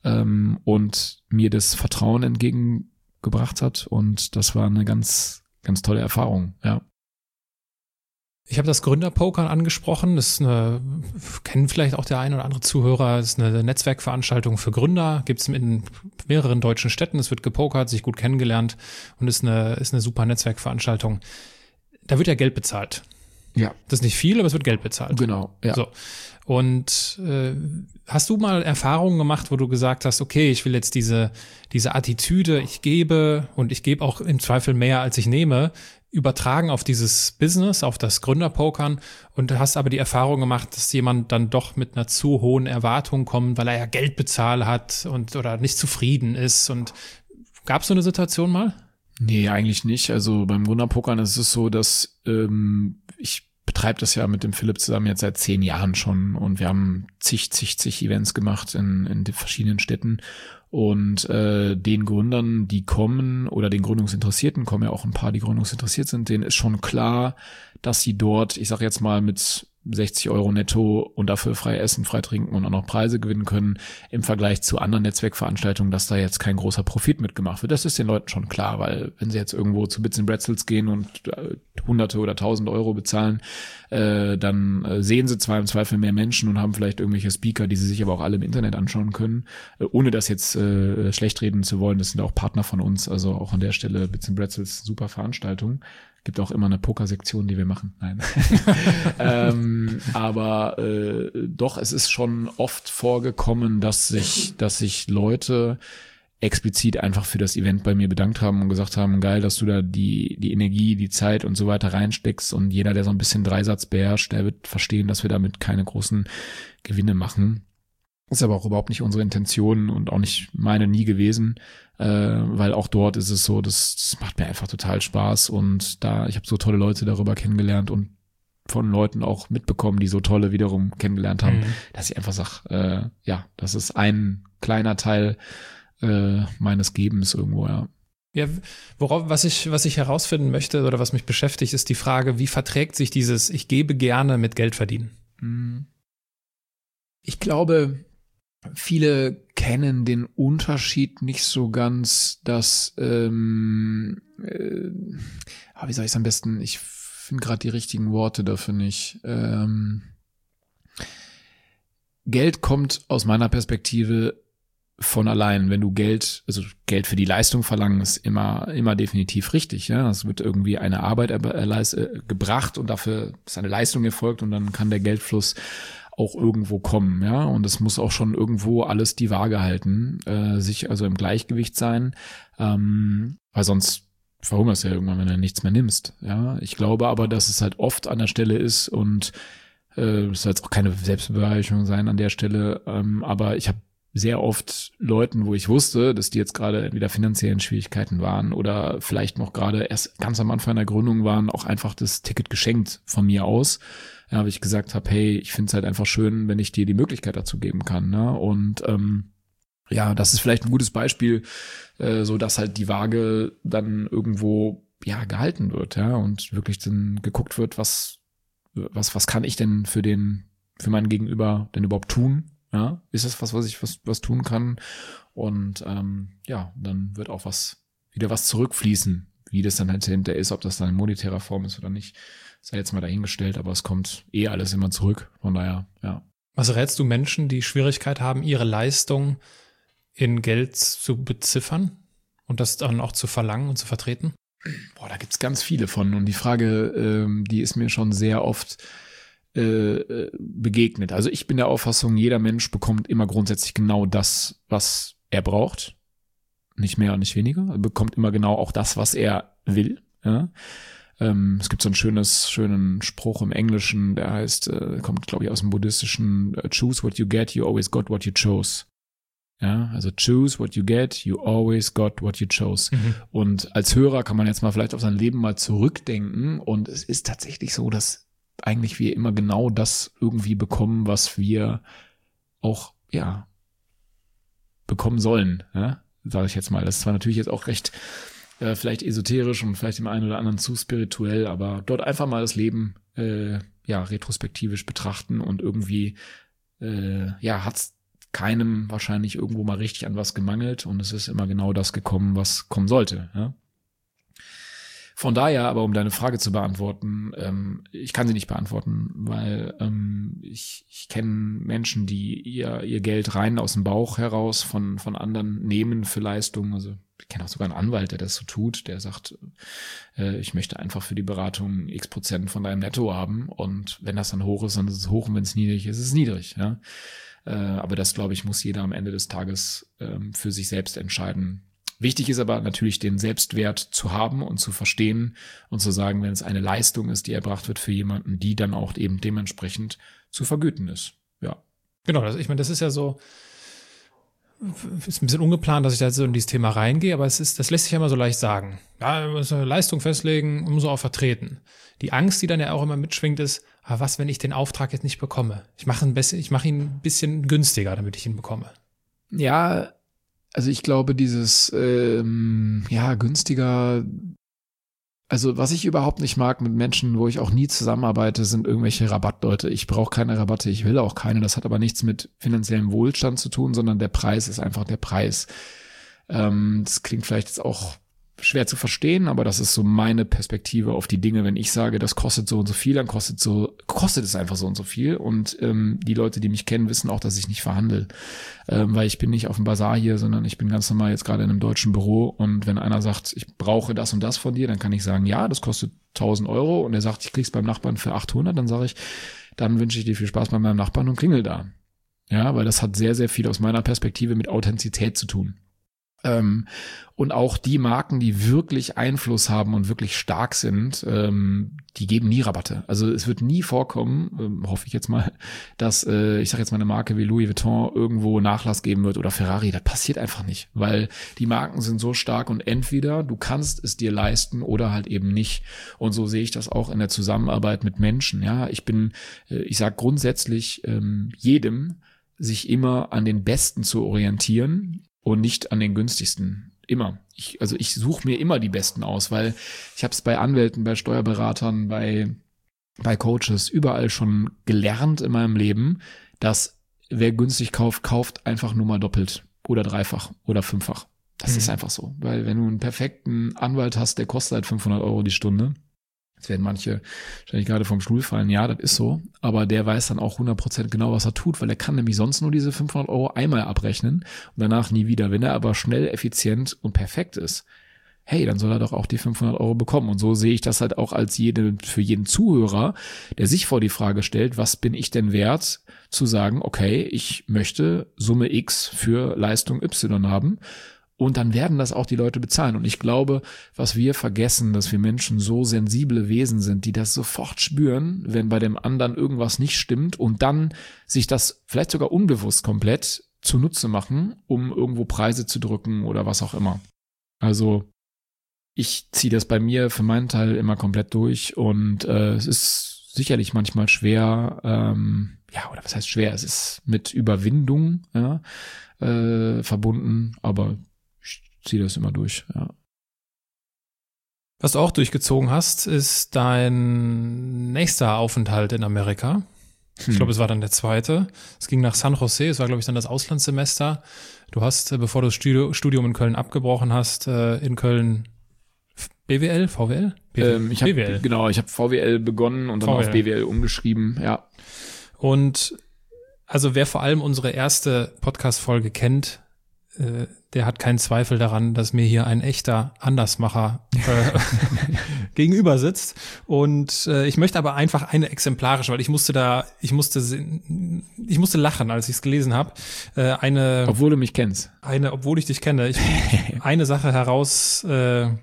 und mir das Vertrauen entgegengebracht hat. Und das war eine ganz, ganz tolle Erfahrung, ja. Ich habe das Gründerpokern angesprochen. Das ist kennen vielleicht auch der ein oder andere Zuhörer. Das ist eine Netzwerkveranstaltung für Gründer. Gibt es in mehreren deutschen Städten. Es wird gepokert, sich gut kennengelernt und ist eine super Netzwerkveranstaltung. Da wird ja Geld bezahlt. Ja. Das ist nicht viel, aber es wird Geld bezahlt. Genau, ja. So. Und hast du mal Erfahrungen gemacht, wo du gesagt hast, okay, ich will jetzt diese Attitüde, ich gebe und ich gebe auch im Zweifel mehr, als ich nehme, übertragen auf dieses Business, auf das Gründerpokern und hast aber die Erfahrung gemacht, dass jemand dann doch mit einer zu hohen Erwartung kommt, weil er ja Geldbezahl hat oder nicht zufrieden ist. Und gab es so eine Situation mal? Nee, eigentlich nicht. Also beim Gründerpokern ist es so, dass ich betreibe das ja mit dem Philipp zusammen jetzt seit 10 Jahren schon und wir haben zig Events gemacht in den verschiedenen Städten und den Gründern, die kommen oder den Gründungsinteressierten, kommen ja auch ein paar, die gründungsinteressiert sind, denen ist schon klar, dass sie dort, ich sag jetzt mal mit 60 € netto und dafür frei essen, frei trinken und auch noch Preise gewinnen können, im Vergleich zu anderen Netzwerkveranstaltungen, dass da jetzt kein großer Profit mitgemacht wird. Das ist den Leuten schon klar, weil wenn sie jetzt irgendwo zu Bits and Pretzels gehen und Hunderte oder 1000 € bezahlen, dann sehen sie zwar im Zweifel mehr Menschen und haben vielleicht irgendwelche Speaker, die sie sich aber auch alle im Internet anschauen können, ohne das jetzt schlecht reden zu wollen. Das sind auch Partner von uns, also auch an der Stelle Bits and Pretzels, super Veranstaltung. Gibt auch immer eine Pokersektion, die wir machen. Nein. Aber doch, es ist schon oft vorgekommen, dass sich Leute explizit einfach für das Event bei mir bedankt haben und gesagt haben, geil, dass du da die Energie, die Zeit und so weiter reinsteckst und jeder, der so ein bisschen Dreisatz beherrscht, der wird verstehen, dass wir damit keine großen Gewinne machen. Ist aber auch überhaupt nicht unsere Intention und auch nicht meine nie gewesen, weil auch dort ist es so, das macht mir einfach total Spaß und ich habe so tolle Leute darüber kennengelernt und von Leuten auch mitbekommen, die so tolle wiederum kennengelernt haben, dass ich einfach sage, ja, das ist ein kleiner Teil meines Gebens irgendwo, ja. Ja, was ich herausfinden möchte oder was mich beschäftigt, ist die Frage, wie verträgt sich dieses ich gebe gerne mit Geld verdienen? Ich glaube, viele kennen den Unterschied nicht so ganz, dass, wie soll ich es am besten, ich finde gerade die richtigen Worte dafür nicht. Geld kommt aus meiner Perspektive von allein. Wenn du Geld für die Leistung verlangen, ist immer definitiv richtig. Ja, es wird irgendwie eine Arbeit gebracht und dafür ist eine Leistung erfolgt und dann kann der Geldfluss auch irgendwo kommen, ja, und es muss auch schon irgendwo alles die Waage halten, sich also im Gleichgewicht sein, weil sonst verhungerst du ja irgendwann, wenn du nichts mehr nimmst, ja. Ich glaube aber, dass es halt oft an der Stelle ist und es soll jetzt auch keine Selbstbeweihräucherung sein an der Stelle, aber ich habe sehr oft Leuten, wo ich wusste, dass die jetzt gerade entweder finanziellen Schwierigkeiten waren oder vielleicht noch gerade erst ganz am Anfang der Gründung waren, auch einfach das Ticket geschenkt von mir aus. Ja, weil ich gesagt habe, hey, ich finde es halt einfach schön, wenn ich dir die Möglichkeit dazu geben kann. Ne? Und ja, das ist vielleicht ein gutes Beispiel, so dass halt die Waage dann irgendwo ja gehalten wird, ja, und wirklich dann geguckt wird, was kann ich denn für meinen Gegenüber denn überhaupt tun? Ja, ist das was ich tun kann? Und ja, dann wird auch wieder was zurückfließen, wie das dann halt hinterher ist, ob das dann in monetärer Form ist oder nicht, sei jetzt mal dahingestellt, aber es kommt alles immer zurück. Von daher, ja. Was rätst du Menschen, die Schwierigkeit haben, ihre Leistung in Geld zu beziffern und das dann auch zu verlangen und zu vertreten? Boah, da gibt's ganz viele von. Und die Frage, die ist mir schon sehr oft begegnet. Also ich bin der Auffassung, jeder Mensch bekommt immer grundsätzlich genau das, was er braucht. Nicht mehr und nicht weniger. Er bekommt immer genau auch das, was er will. Ja? Es gibt so einen schönen Spruch im Englischen, der heißt, kommt glaube ich aus dem Buddhistischen, choose what you get, you always got what you chose. Ja, also choose what you get, you always got what you chose. Und als Hörer kann man jetzt mal vielleicht auf sein Leben mal zurückdenken und es ist tatsächlich so, dass eigentlich wir immer genau das irgendwie bekommen, was wir auch, ja, bekommen sollen, ja, sage ich jetzt mal. Das ist zwar natürlich jetzt auch recht vielleicht esoterisch und vielleicht dem einen oder anderen zu spirituell, aber dort einfach mal das Leben ja retrospektivisch betrachten und irgendwie ja hat's keinem wahrscheinlich irgendwo mal richtig an was gemangelt und es ist immer genau das gekommen, was kommen sollte. Ja? Von daher, aber um deine Frage zu beantworten, ich kann sie nicht beantworten, weil ich kenne Menschen, die ihr Geld rein aus dem Bauch heraus von anderen nehmen für Leistungen. Also ich kenne auch sogar einen Anwalt, der das so tut, der sagt, ich möchte einfach für die Beratung x% von deinem Netto haben und wenn das dann hoch ist, dann ist es hoch und wenn es niedrig ist, ist es niedrig. Ja? Aber das, glaube ich, muss jeder am Ende des Tages für sich selbst entscheiden. Wichtig ist aber natürlich, den Selbstwert zu haben und zu verstehen und zu sagen, wenn es eine Leistung ist, die erbracht wird für jemanden, die dann auch eben dementsprechend zu vergüten ist. Ja. Genau, ich meine, das ist ja so, ist ein bisschen ungeplant, dass ich da so in dieses Thema reingehe, aber das lässt sich ja immer so leicht sagen. Ja, man muss eine Leistung festlegen, muss auch vertreten. Die Angst, die dann ja auch immer mitschwingt, ist, was, wenn ich den Auftrag jetzt nicht bekomme? Ich mache ihn ein bisschen günstiger, damit ich ihn bekomme. Ja, also ich glaube, dieses günstiger, also was ich überhaupt nicht mag mit Menschen, wo ich auch nie zusammenarbeite, sind irgendwelche Rabattleute. Ich brauche keine Rabatte, ich will auch keine. Das hat aber nichts mit finanziellem Wohlstand zu tun, sondern der Preis ist einfach der Preis. Das klingt vielleicht jetzt auch schwer zu verstehen, aber das ist so meine Perspektive auf die Dinge. Wenn ich sage, das kostet so und so viel, dann kostet es einfach so und so viel. Und die Leute, die mich kennen, wissen auch, dass ich nicht verhandle. Weil ich bin nicht auf dem Bazar hier, sondern ich bin ganz normal jetzt gerade in einem deutschen Büro. Und wenn einer sagt, ich brauche das und das von dir, dann kann ich sagen, ja, das kostet 1.000 Euro. Und er sagt, ich krieg's beim Nachbarn für 800, dann sage ich, dann wünsche ich dir viel Spaß bei meinem Nachbarn und klingel da. Ja, weil das hat sehr, sehr viel aus meiner Perspektive mit Authentizität zu tun. Und auch die Marken, die wirklich Einfluss haben und wirklich stark sind, die geben nie Rabatte. Also es wird nie vorkommen, hoffe ich jetzt mal, dass, ich sage jetzt mal eine Marke wie Louis Vuitton irgendwo Nachlass geben wird oder Ferrari. Das passiert einfach nicht, weil die Marken sind so stark und entweder du kannst es dir leisten oder halt eben nicht. Und so sehe ich das auch in der Zusammenarbeit mit Menschen. Ja, ich sage grundsätzlich jedem, sich immer an den Besten zu orientieren und nicht an den günstigsten. Immer. Ich suche mir immer die Besten aus, weil ich habe es bei Anwälten, bei Steuerberatern, bei Coaches überall schon gelernt in meinem Leben, dass wer günstig kauft einfach nur mal doppelt oder dreifach oder fünffach. Das ist einfach so. Weil wenn du einen perfekten Anwalt hast, der kostet halt 500 Euro die Stunde. Jetzt werden manche wahrscheinlich gerade vom Stuhl fallen. Ja, das ist so. Aber der weiß dann auch 100% genau, was er tut, weil er kann nämlich sonst nur diese 500 Euro einmal abrechnen und danach nie wieder. Wenn er aber schnell, effizient und perfekt ist, hey, dann soll er doch auch die 500 Euro bekommen. Und so sehe ich das halt auch als für jeden Zuhörer, der sich vor die Frage stellt, was bin ich denn wert, zu sagen, okay, ich möchte Summe X für Leistung Y haben. Und dann werden das auch die Leute bezahlen. Und ich glaube, was wir vergessen, dass wir Menschen so sensible Wesen sind, die das sofort spüren, wenn bei dem anderen irgendwas nicht stimmt und dann sich das vielleicht sogar unbewusst komplett zunutze machen, um irgendwo Preise zu drücken oder was auch immer. Also ich ziehe das bei mir für meinen Teil immer komplett durch und es ist sicherlich manchmal schwer, oder was heißt schwer? Es ist mit Überwindung verbunden, aber ziehe das immer durch, ja. Was du auch durchgezogen hast, ist dein nächster Aufenthalt in Amerika. Ich glaube, es war dann der zweite. Es ging nach San Jose, es war, glaube ich, dann das Auslandssemester. Du hast, bevor du das Studium in Köln abgebrochen hast, in Köln BWL, VWL? Ich habe VWL begonnen und dann auf BWL umgeschrieben, ja. Und also wer vor allem unsere erste Podcast-Folge kennt, der hat keinen Zweifel daran, dass mir hier ein echter Andersmacher gegenüber sitzt. Und ich möchte aber einfach eine exemplarische, weil ich musste lachen, als ich es gelesen habe. Obwohl du mich kennst. Obwohl ich dich kenne. Eine Sache herausgreifen.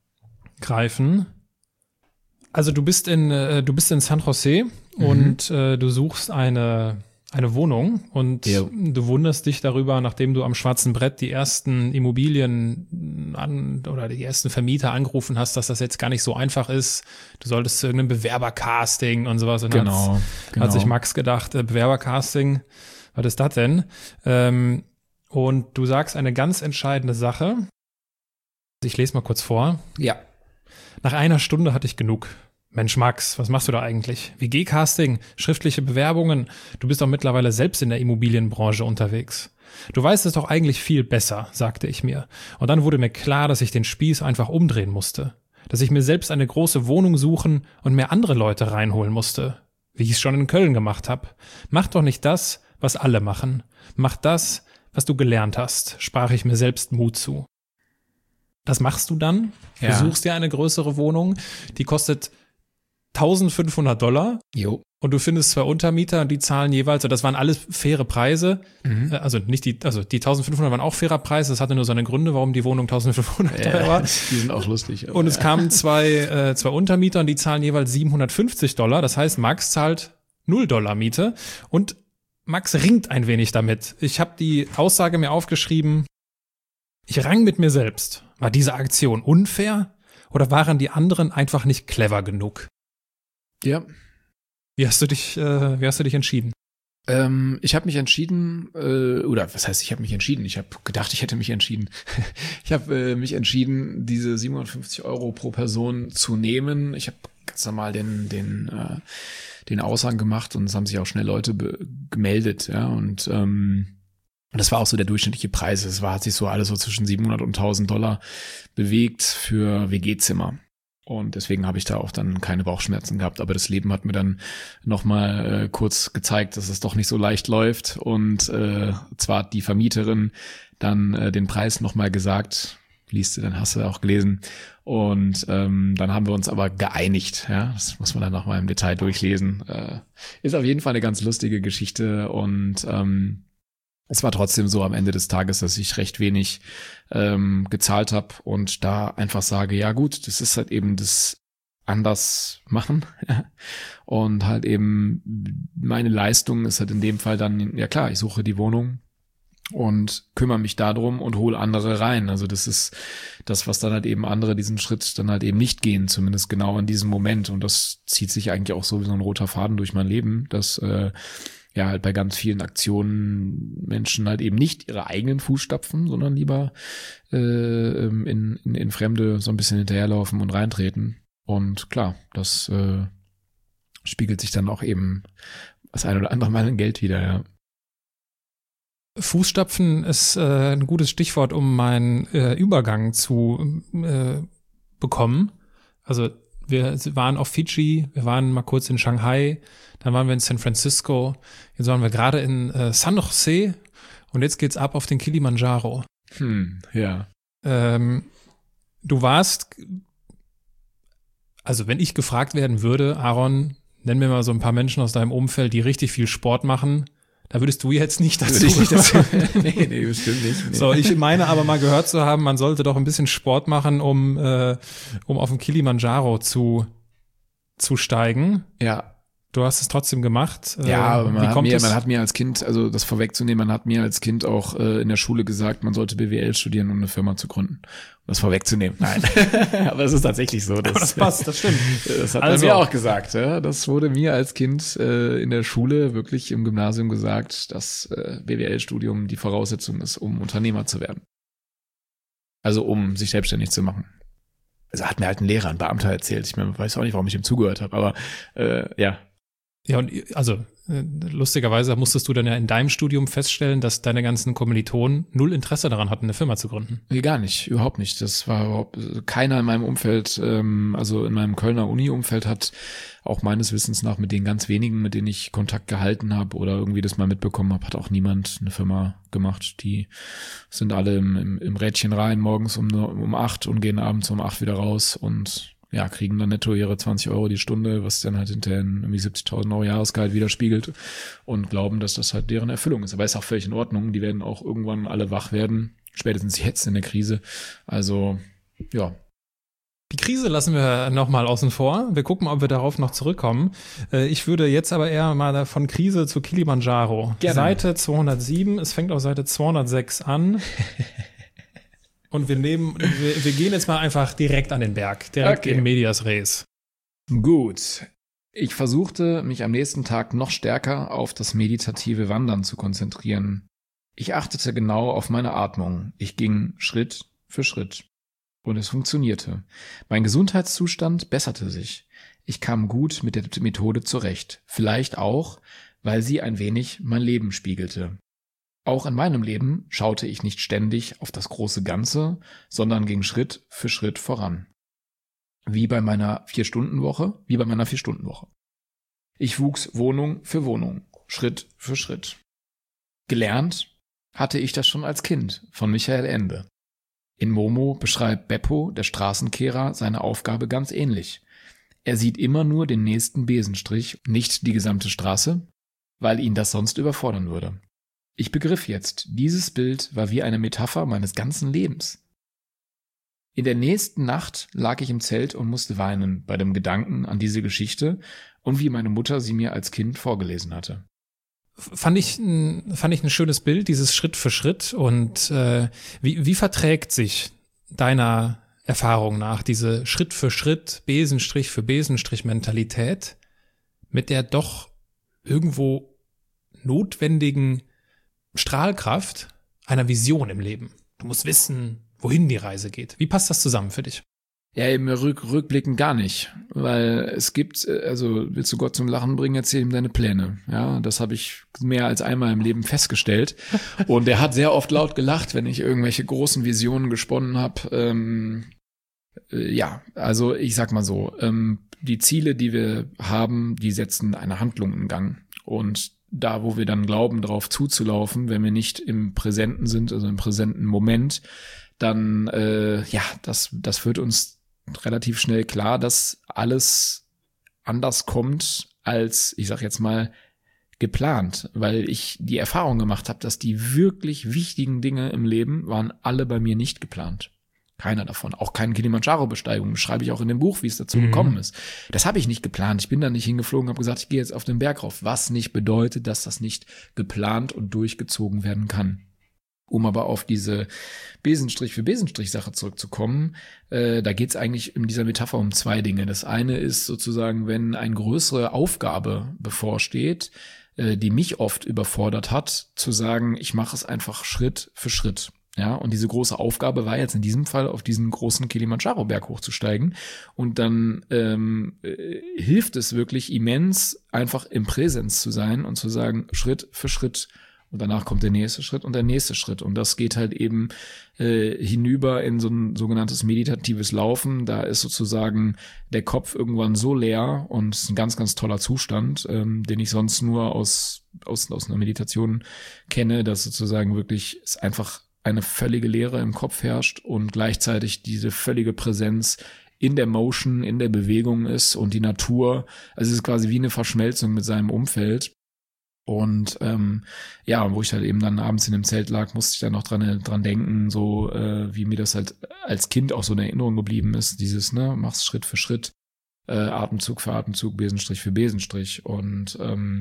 Also du bist in San Jose und du suchst eine Wohnung und du wunderst dich darüber, nachdem du am schwarzen Brett die ersten Immobilien oder die ersten Vermieter angerufen hast, dass das jetzt gar nicht so einfach ist. Du solltest zu irgendeinem Bewerbercasting und sowas. Und genau. Hat sich Max gedacht, Bewerbercasting, was ist das denn? Und du sagst eine ganz entscheidende Sache. Ich lese mal kurz vor. Ja. Nach einer Stunde hatte ich genug. Mensch Max, was machst du da eigentlich? WG-Casting, schriftliche Bewerbungen, du bist doch mittlerweile selbst in der Immobilienbranche unterwegs. Du weißt es doch eigentlich viel besser, sagte ich mir. Und dann wurde mir klar, dass ich den Spieß einfach umdrehen musste. Dass ich mir selbst eine große Wohnung suchen und mehr andere Leute reinholen musste. Wie ich es schon in Köln gemacht habe. Mach doch nicht das, was alle machen. Mach das, was du gelernt hast, sprach ich mir selbst Mut zu. Das machst du dann? Ja. Du suchst dir eine größere Wohnung, die kostet $1.500. Jo. Und du findest 2 Untermieter und die zahlen jeweils, und das waren alles faire Preise, also die 1.500 waren auch fairer Preis, das hatte nur seine Gründe, warum die Wohnung 1.500 war. Die sind auch lustig. Und es kamen zwei Untermieter und die zahlen jeweils $750, das heißt Max zahlt $0 Miete und Max ringt ein wenig damit. Ich habe die Aussage mir aufgeschrieben, ich rang mit mir selbst. War diese Aktion unfair oder waren die anderen einfach nicht clever genug? Ja. Wie hast du dich entschieden? Ich habe mich entschieden, oder was heißt, ich habe mich entschieden? Ich habe gedacht, ich hätte mich entschieden. Ich habe mich entschieden, diese 750 € pro Person zu nehmen. Ich habe ganz normal den Aushang gemacht und es haben sich auch schnell Leute gemeldet, ja, und das war auch so der durchschnittliche Preis. Hat sich so alles so zwischen 700 und $1.000 bewegt für WG-Zimmer. Und deswegen habe ich da auch dann keine Bauchschmerzen gehabt. Aber das Leben hat mir dann nochmal kurz gezeigt, dass es doch nicht so leicht läuft. Und zwar hat die Vermieterin dann den Preis nochmal gesagt. Liest du, dann hast du auch gelesen. Und dann haben wir uns aber geeinigt. Ja, das muss man dann nochmal im Detail durchlesen. Ist auf jeden Fall eine ganz lustige Geschichte. Und es war trotzdem so am Ende des Tages, dass ich recht wenig gezahlt habe und da einfach sage, ja gut, das ist halt eben das anders machen. Und halt eben meine Leistung ist halt in dem Fall dann, ja klar, ich suche die Wohnung und kümmere mich darum und hole andere rein. Also das ist das, was dann halt eben andere diesen Schritt dann halt eben nicht gehen, zumindest genau in diesem Moment. Und das zieht sich eigentlich auch so wie so ein roter Faden durch mein Leben, dass ja halt bei ganz vielen Aktionen Menschen halt eben nicht ihre eigenen Fußstapfen, sondern lieber in Fremde so ein bisschen hinterherlaufen und reintreten. Und klar, das spiegelt sich dann auch eben das ein oder andere Mal in Geld wieder, ja. Fußstapfen ist ein gutes Stichwort, um meinen Übergang zu bekommen. Also wir waren auf Fidschi, wir waren mal kurz in Shanghai, dann waren wir in San Francisco, jetzt waren wir gerade in San Jose und jetzt geht's ab auf den Kilimanjaro. Ja. Du warst, also wenn ich gefragt werden würde, Aaron, nenn mir mal so ein paar Menschen aus deinem Umfeld, die richtig viel Sport machen, da würdest du jetzt nicht dazu. Nee, bestimmt nicht. Nee. So, ich meine aber mal gehört zu haben, man sollte doch ein bisschen Sport machen, um auf den Kilimanjaro zu steigen. Ja. Du hast es trotzdem gemacht. Ja, aber man hat mir als Kind, also das vorwegzunehmen, man hat mir als Kind auch in der Schule gesagt, man sollte BWL studieren, um eine Firma zu gründen. Um das vorwegzunehmen. Nein. Aber es ist tatsächlich so. Aber das passt, das stimmt. Das hat man mir auch gesagt. Ja? Das wurde mir als Kind in der Schule, wirklich im Gymnasium gesagt, dass BWL-Studium die Voraussetzung ist, um Unternehmer zu werden. Also um sich selbstständig zu machen. Also hat mir halt ein Lehrer, ein Beamter erzählt. Ich weiß auch nicht, warum ich ihm zugehört habe, aber ja. Ja, und also lustigerweise musstest du dann ja in deinem Studium feststellen, dass deine ganzen Kommilitonen null Interesse daran hatten, eine Firma zu gründen. Nee, gar nicht, überhaupt nicht. Das war überhaupt keiner in meinem Umfeld, also in meinem Kölner Uni-Umfeld hat auch meines Wissens nach mit den ganz wenigen, mit denen ich Kontakt gehalten habe oder irgendwie das mal mitbekommen habe, hat auch niemand eine Firma gemacht. Die sind alle im Rädchen rein, morgens um 8 und gehen abends um 8 wieder raus und ja, kriegen dann netto ihre 20 € die Stunde, was dann halt hinterher irgendwie 70.000 € Jahresgehalt widerspiegelt und glauben, dass das halt deren Erfüllung ist. Aber ist auch völlig in Ordnung. Die werden auch irgendwann alle wach werden, spätestens jetzt in der Krise. Also, ja. Die Krise lassen wir nochmal außen vor. Wir gucken, ob wir darauf noch zurückkommen. Ich würde jetzt aber eher mal von Krise zu Kilimanjaro. Gerne. Seite 207, es fängt auf Seite 206 an. Und wir gehen jetzt mal einfach direkt an den Berg, direkt in medias res. Gut. Ich versuchte, mich am nächsten Tag noch stärker auf das meditative Wandern zu konzentrieren. Ich achtete genau auf meine Atmung. Ich ging Schritt für Schritt. Und es funktionierte. Mein Gesundheitszustand besserte sich. ich kam gut mit der Methode zurecht. Vielleicht auch, weil sie ein wenig mein Leben spiegelte. Auch in meinem Leben schaute ich nicht ständig auf das große Ganze, sondern ging Schritt für Schritt voran. Wie bei meiner 4-Stunden-Woche. Ich wuchs Wohnung für Wohnung, Schritt für Schritt. Gelernt hatte ich das schon als Kind von Michael Ende. In Momo beschreibt Beppo, der Straßenkehrer, seine Aufgabe ganz ähnlich. Er sieht immer nur den nächsten Besenstrich, nicht die gesamte Straße, weil ihn das sonst überfordern würde. Ich begriff jetzt, dieses Bild war wie eine Metapher meines ganzen Lebens. In der nächsten Nacht lag ich im Zelt und musste weinen bei dem Gedanken an diese Geschichte und wie meine Mutter sie mir als Kind vorgelesen hatte. Fand ich ein schönes Bild, dieses Schritt für Schritt. Und wie verträgt sich deiner Erfahrung nach diese Schritt für Schritt, Besenstrich für Besenstrich Mentalität mit der doch irgendwo notwendigen Strahlkraft einer Vision im Leben? Du musst wissen, wohin die Reise geht. Wie passt das zusammen für dich? Ja, eben rückblickend gar nicht, weil es gibt, also willst du Gott zum Lachen bringen, erzähl ihm deine Pläne. Ja, das habe ich mehr als einmal im Leben festgestellt. Und er hat sehr oft laut gelacht, wenn ich irgendwelche großen Visionen gesponnen habe. Ja, also ich sag mal so, die Ziele, die wir haben, die setzen eine Handlung in Gang. Und da, wo wir dann glauben, drauf zuzulaufen, wenn wir nicht im Präsenten sind, also im präsenten Moment, dann, das wird uns relativ schnell klar, dass alles anders kommt als, ich sag jetzt mal, geplant, weil ich die Erfahrung gemacht habe, dass die wirklich wichtigen Dinge im Leben waren alle bei mir nicht geplant. Keiner davon. Auch keine Kilimanjaro-Besteigung. Beschreibe ich auch in dem Buch, wie es dazu gekommen ist. Das habe ich nicht geplant. Ich bin da nicht hingeflogen, habe gesagt, ich gehe jetzt auf den Berg rauf. Was nicht bedeutet, dass das nicht geplant und durchgezogen werden kann. Um aber auf diese Besenstrich für Besenstrich-Sache zurückzukommen, da geht es eigentlich in dieser Metapher um zwei Dinge. Das eine ist sozusagen, wenn eine größere Aufgabe bevorsteht, die mich oft überfordert hat, zu sagen, ich mache es einfach Schritt für Schritt. Ja, und diese große Aufgabe war jetzt in diesem Fall, auf diesen großen Kilimanjaro-Berg hochzusteigen. Und dann hilft es wirklich immens, einfach im Präsens zu sein und zu sagen, Schritt für Schritt. Und danach kommt der nächste Schritt und der nächste Schritt. Und das geht halt eben hinüber in so ein sogenanntes meditatives Laufen. Da ist sozusagen der Kopf irgendwann so leer und es ist ein ganz, ganz toller Zustand, den ich sonst nur aus einer Meditation kenne, dass sozusagen wirklich es einfach eine völlige Leere im Kopf herrscht und gleichzeitig diese völlige Präsenz in der Motion, in der Bewegung ist und die Natur, also es ist quasi wie eine Verschmelzung mit seinem Umfeld. Und wo ich halt eben dann abends in dem Zelt lag, musste ich dann noch dran denken, so wie mir das halt als Kind auch so in Erinnerung geblieben ist, dieses, mach's Schritt für Schritt, Atemzug für Atemzug, Besenstrich für Besenstrich. Und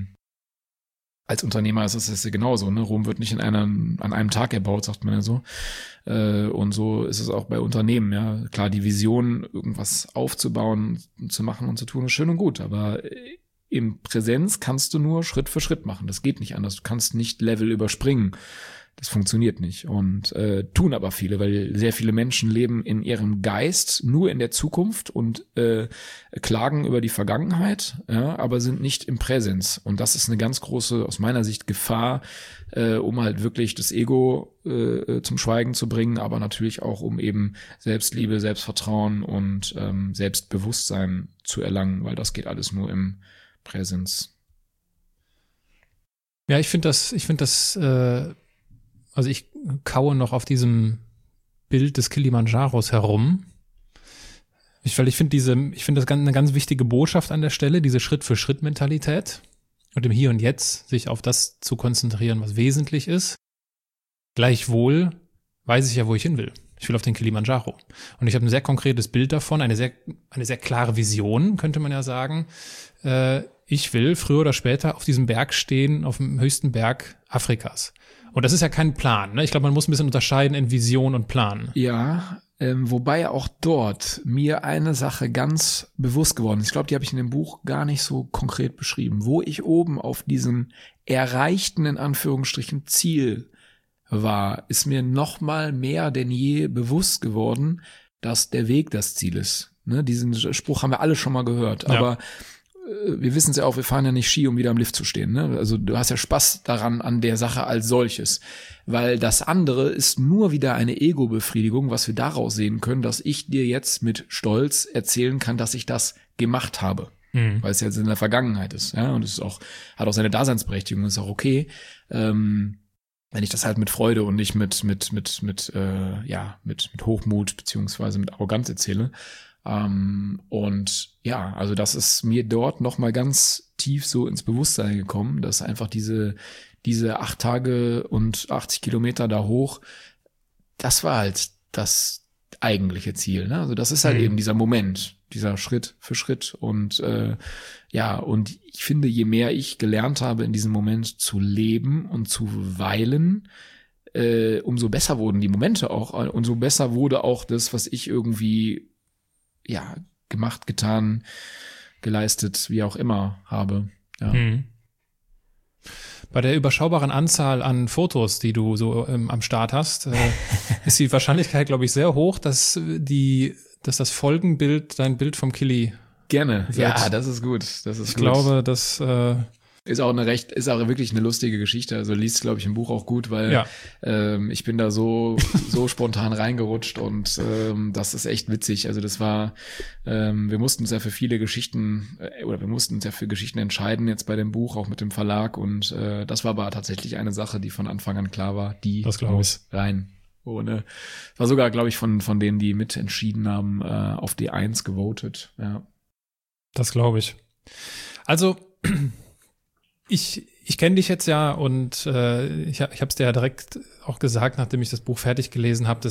als Unternehmer ist es ja genauso, Rom wird nicht an einem Tag erbaut, sagt man ja so. Und so ist es auch bei Unternehmen, ja. Klar, die Vision, irgendwas aufzubauen, zu machen und zu tun, ist schön und gut, aber im Präsenz kannst du nur Schritt für Schritt machen. Das geht nicht anders. Du kannst nicht Level überspringen. Das funktioniert nicht. Und tun aber viele, weil sehr viele Menschen leben in ihrem Geist nur in der Zukunft und klagen über die Vergangenheit, ja, aber sind nicht im Präsens. Und das ist eine ganz große, aus meiner Sicht, Gefahr, um halt wirklich das Ego zum Schweigen zu bringen, aber natürlich auch, um eben Selbstliebe, Selbstvertrauen und Selbstbewusstsein zu erlangen, weil das geht alles nur im Präsens. Ja, ich finde das, also ich kaue noch auf diesem Bild des Kilimanjaros herum. Weil ich finde das eine ganz wichtige Botschaft an der Stelle, diese Schritt-für-Schritt-Mentalität und im Hier und Jetzt sich auf das zu konzentrieren, was wesentlich ist. Gleichwohl weiß ich ja, wo ich hin will. Ich will auf den Kilimanjaro. Und ich habe ein sehr konkretes Bild davon, eine sehr klare Vision, könnte man ja sagen. Ich will früher oder später auf diesem Berg stehen, auf dem höchsten Berg Afrikas. Und das ist ja kein Plan, ne? Ich glaube, man muss ein bisschen unterscheiden in Vision und Plan. Ja, wobei auch dort mir eine Sache ganz bewusst geworden ist. Ich glaube, die habe ich in dem Buch gar nicht so konkret beschrieben. Wo ich oben auf diesem erreichten, in Anführungsstrichen, Ziel war, ist mir noch mal mehr denn je bewusst geworden, dass der Weg das Ziel ist. Ne? Diesen Spruch haben wir alle schon mal gehört, aber wir wissen es ja auch, wir fahren ja nicht Ski, um wieder am Lift zu stehen. Ne? Also du hast ja Spaß daran an der Sache als solches. Weil das andere ist nur wieder eine Ego-Befriedigung, was wir daraus sehen können, dass ich dir jetzt mit Stolz erzählen kann, dass ich das gemacht habe. Weil es jetzt in der Vergangenheit ist. Ja? Und es ist auch, hat auch seine Daseinsberechtigung, ist auch okay. Wenn ich das halt mit Freude und nicht mit Hochmut beziehungsweise mit Arroganz erzähle. Und ja, also das ist mir dort nochmal ganz tief so ins Bewusstsein gekommen, dass einfach diese 8 Tage und 80 Kilometer da hoch, das war halt das eigentliche Ziel. Ne? Also das ist halt eben dieser Moment, dieser Schritt für Schritt. Und und ich finde, je mehr ich gelernt habe, in diesem Moment zu leben und zu weilen, umso besser wurden die Momente auch. Und so besser wurde auch das, was ich irgendwie gemacht, getan, geleistet, wie auch immer habe. Ja. Bei der überschaubaren Anzahl an Fotos, die du so am Start hast, ist die Wahrscheinlichkeit, glaube ich, sehr hoch, dass das Folgenbild dein Bild vom Kili gerne wird. Ja, das ist gut. Ich glaube, das ist auch wirklich eine lustige Geschichte. Also liest, glaube ich, im Buch auch gut, weil ich bin da so spontan reingerutscht und das ist echt witzig. Also das war, wir mussten uns ja für viele Geschichten für Geschichten entscheiden jetzt bei dem Buch, auch mit dem Verlag und das war aber tatsächlich eine Sache, die von Anfang an klar war, die muss rein. War sogar, glaube ich, von denen, die mitentschieden haben, auf die 1 gewotet. Ja. Das glaube ich. Also ich kenne dich jetzt ja und ich habe es dir ja direkt auch gesagt, nachdem ich das Buch fertig gelesen habe,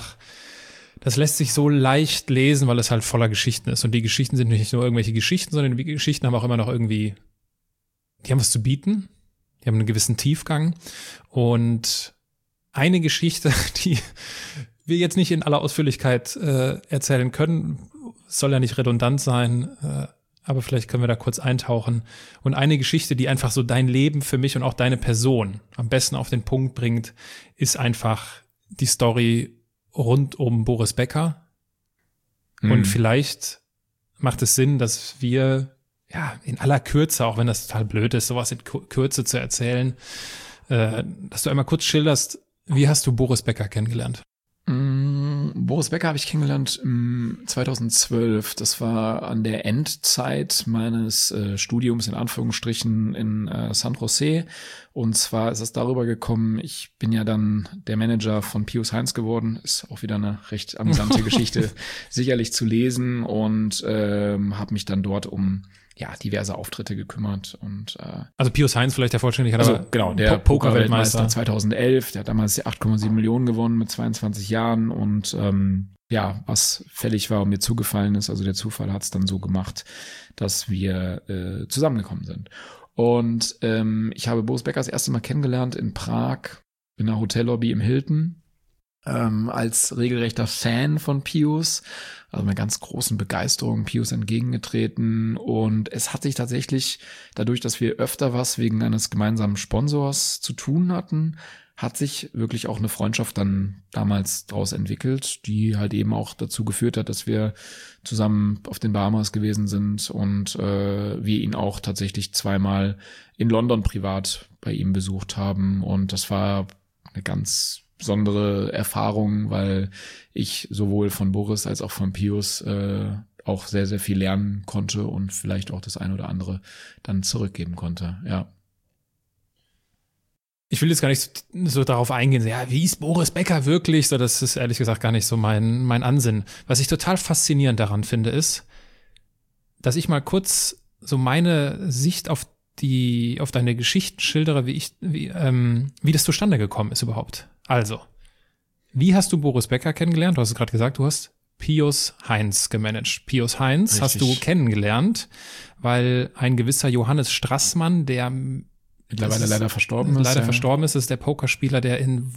das lässt sich so leicht lesen, weil es halt voller Geschichten ist. Und die Geschichten sind nicht nur irgendwelche Geschichten, sondern die Geschichten haben auch immer noch irgendwie, die haben was zu bieten, die haben einen gewissen Tiefgang. Und eine Geschichte, die wir jetzt nicht in aller Ausführlichkeit erzählen können, soll ja nicht redundant sein, aber vielleicht können wir da kurz eintauchen. Und eine Geschichte, die einfach so dein Leben für mich und auch deine Person am besten auf den Punkt bringt, ist einfach die Story rund um Boris Becker. Und vielleicht macht es Sinn, dass wir in aller Kürze, auch wenn das total blöd ist, sowas in Kürze zu erzählen, dass du einmal kurz schilderst, wie hast du Boris Becker kennengelernt? Boris Becker habe ich kennengelernt 2012. Das war an der Endzeit meines Studiums in Anführungsstrichen in San Jose. Und zwar ist es darüber gekommen, ich bin ja dann der Manager von Pius Heinz geworden. Ist auch wieder eine recht amüsante Geschichte sicherlich zu lesen und habe mich dann dort um diverse Auftritte gekümmert und also Pius Heinz vielleicht der Vollständigkeit, also genau, der Poker-Weltmeister 2011, der hat damals die 8,7 Millionen gewonnen mit 22 Jahren und was fällig war und mir zugefallen ist, also der Zufall hat es dann so gemacht, dass wir zusammengekommen sind. Und ich habe Boris Becker das erste Mal kennengelernt in Prag, in der Hotellobby im Hilton, als regelrechter Fan von Pius, also mit ganz großen Begeisterung Pius entgegengetreten und es hat sich tatsächlich, dadurch, dass wir öfter was wegen eines gemeinsamen Sponsors zu tun hatten, hat sich wirklich auch eine Freundschaft dann damals daraus entwickelt, die halt eben auch dazu geführt hat, dass wir zusammen auf den Bahamas gewesen sind und wir ihn auch tatsächlich 2-mal in London privat bei ihm besucht haben und das war eine ganz besondere Erfahrung, weil ich sowohl von Boris als auch von Pius auch sehr, sehr viel lernen konnte und vielleicht auch das ein oder andere dann zurückgeben konnte, ja. Ich will jetzt gar nicht so darauf eingehen, wie ist Boris Becker wirklich? So, das ist ehrlich gesagt gar nicht so mein Ansinnen. Was ich total faszinierend daran finde, ist, dass ich mal kurz so meine Sicht auf deine Geschichten schildere, wie das zustande gekommen ist überhaupt. Also, wie hast du Boris Becker kennengelernt? Du hast es gerade gesagt, du hast Pius Heinz gemanagt. Pius Heinz hast du kennengelernt, weil ein gewisser Johannes Strassmann, der mittlerweile leider verstorben ist, ist der Pokerspieler, der in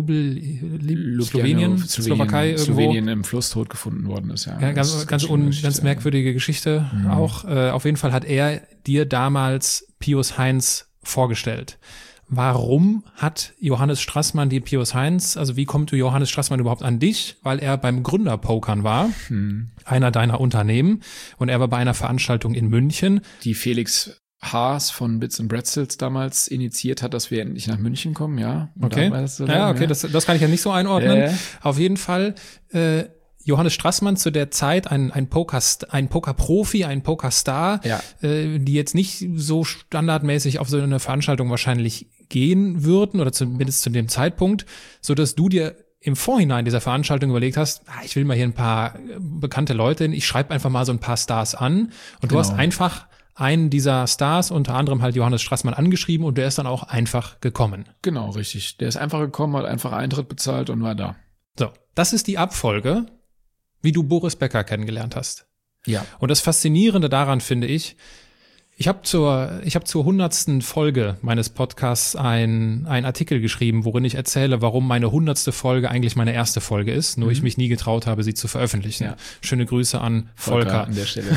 Slowenien, Slowakei irgendwo. Slowenien im Fluss tot gefunden worden ist, ja. Ja, ganz merkwürdige Geschichte auch. Auf jeden Fall hat er dir damals Pius Heinz vorgestellt, warum hat Johannes Strassmann die Pius Heinz, also wie kommt Johannes Strassmann überhaupt an dich? Weil er beim Gründerpokern war, einer deiner Unternehmen, und er war bei einer Veranstaltung in München. Die Felix Haas von Bits and Bretzels damals initiiert hat, dass wir endlich nach München kommen, ja. Und okay, so ja, okay, das kann ich ja nicht so einordnen. Auf jeden Fall, Johannes Strassmann zu der Zeit ein Pokerprofi, ein Pokerstar, die jetzt nicht so standardmäßig auf so eine Veranstaltung wahrscheinlich gehen würden oder zumindest zu dem Zeitpunkt, so dass du dir im Vorhinein dieser Veranstaltung überlegt hast, ich will mal hier ein paar bekannte Leute, ich schreibe einfach mal so ein paar Stars an und du hast einfach einen dieser Stars, unter anderem halt Johannes Strassmann, angeschrieben und der ist dann auch einfach gekommen. Genau, richtig. Der ist einfach gekommen, hat einfach Eintritt bezahlt und war da. So, das ist die Abfolge, wie du Boris Becker kennengelernt hast. Ja. Und das Faszinierende daran finde ich habe zur 100. Folge meines Podcasts einen Artikel geschrieben, worin ich erzähle, warum meine 100. Folge eigentlich meine erste Folge ist, nur ich mich nie getraut habe, sie zu veröffentlichen. Ja. Schöne Grüße an Volker an der Stelle.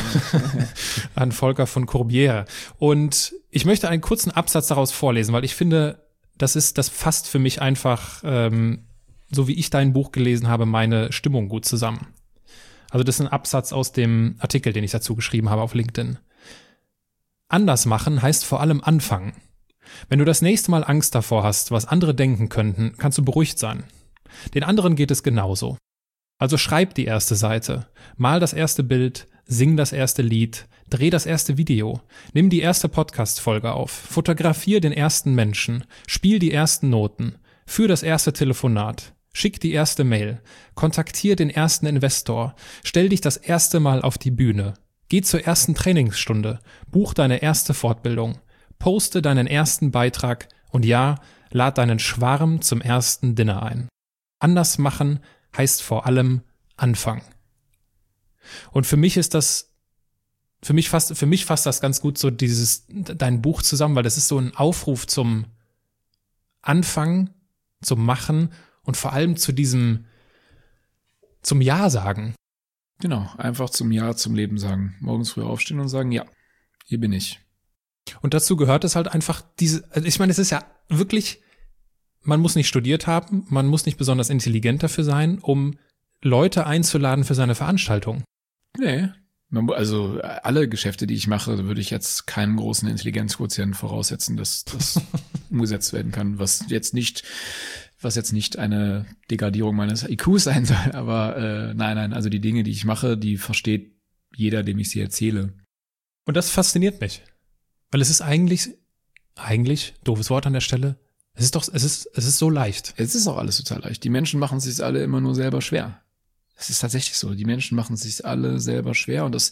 an Volker von Courbière. Und ich möchte einen kurzen Absatz daraus vorlesen, weil ich finde, das fasst für mich einfach, so wie ich dein Buch gelesen habe, meine Stimmung gut zusammen. Also das ist ein Absatz aus dem Artikel, den ich dazu geschrieben habe auf LinkedIn. Anders machen heißt vor allem anfangen. Wenn du das nächste Mal Angst davor hast, was andere denken könnten, kannst du beruhigt sein. Den anderen geht es genauso. Also schreib die erste Seite, mal das erste Bild, sing das erste Lied, dreh das erste Video, nimm die erste Podcast-Folge auf, fotografier den ersten Menschen, spiel die ersten Noten, führ das erste Telefonat, schick die erste Mail, kontaktier den ersten Investor, stell dich das erste Mal auf die Bühne. Geh zur ersten Trainingsstunde, buch deine erste Fortbildung, poste deinen ersten Beitrag und ja, lad deinen Schwarm zum ersten Dinner ein. Anders machen heißt vor allem anfangen. Und für mich fasst das ganz gut so dein Buch zusammen, weil das ist so ein Aufruf zum Anfangen, zum Machen und vor allem zum Ja sagen. Genau, einfach zum Ja zum Leben sagen. Morgens früh aufstehen und sagen, ja, hier bin ich. Und dazu gehört es halt einfach ich meine, es ist ja wirklich, man muss nicht studiert haben, man muss nicht besonders intelligent dafür sein, um Leute einzuladen für seine Veranstaltung. Nee, also alle Geschäfte, die ich mache, würde ich jetzt keinen großen Intelligenzquotienten voraussetzen, dass das umgesetzt werden kann, was jetzt nicht eine Degradierung meines IQs sein soll, aber nein, also die Dinge, die ich mache, die versteht jeder, dem ich sie erzähle. Und das fasziniert mich, weil es ist eigentlich, doofes Wort an der Stelle, es ist so leicht. Es ist auch alles total leicht. Die Menschen machen es sich alle immer nur selber schwer. Es ist tatsächlich so, die Menschen machen es sich alle selber schwer und das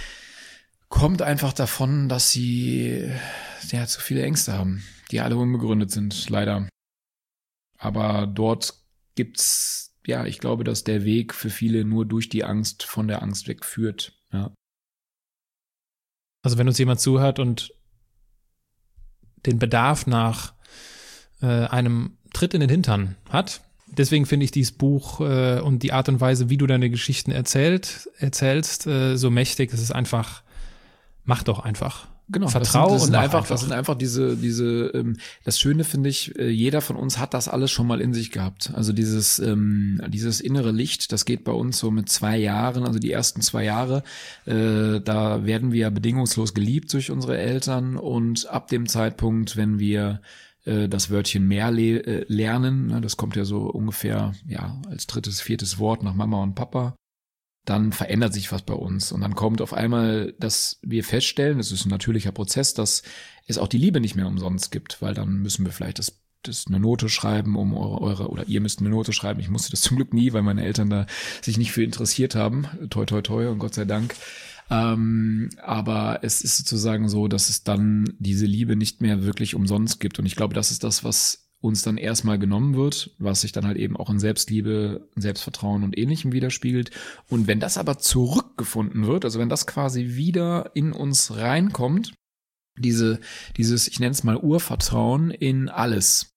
kommt einfach davon, dass sie zu viele Ängste haben, die alle unbegründet sind, leider. Aber dort gibt's, ich glaube, dass der Weg für viele nur durch die Angst von der Angst wegführt. Ja. Also wenn uns jemand zuhört und den Bedarf nach einem Tritt in den Hintern hat, deswegen finde ich dieses Buch und die Art und Weise, wie du deine Geschichten erzählst, so mächtig. Es ist einfach, mach doch einfach. Genau, Vertrau das sind und einfach. Das sind einfach das Schöne finde ich, jeder von uns hat das alles schon mal in sich gehabt. Also dieses innere Licht, das geht bei uns so mit 2 Jahren, also die ersten 2 Jahre, da werden wir bedingungslos geliebt durch unsere Eltern und ab dem Zeitpunkt, wenn wir das Wörtchen mehr lernen, das kommt ja so ungefähr, als 3., 4. Wort nach Mama und Papa, dann verändert sich was bei uns. Und dann kommt auf einmal, dass wir feststellen, das ist ein natürlicher Prozess, dass es auch die Liebe nicht mehr umsonst gibt, weil dann müssen wir vielleicht das eine Note schreiben, um oder ihr müsst eine Note schreiben. Ich musste das zum Glück nie, weil meine Eltern da sich nicht für interessiert haben. Toi, toi, toi und Gott sei Dank. Aber es ist sozusagen so, dass es dann diese Liebe nicht mehr wirklich umsonst gibt. Und ich glaube, das ist das, was uns dann erstmal genommen wird, was sich dann halt eben auch in Selbstliebe, Selbstvertrauen und Ähnlichem widerspiegelt. Und wenn das aber zurückgefunden wird, also wenn das quasi wieder in uns reinkommt, dieses, ich nenne es mal Urvertrauen in alles,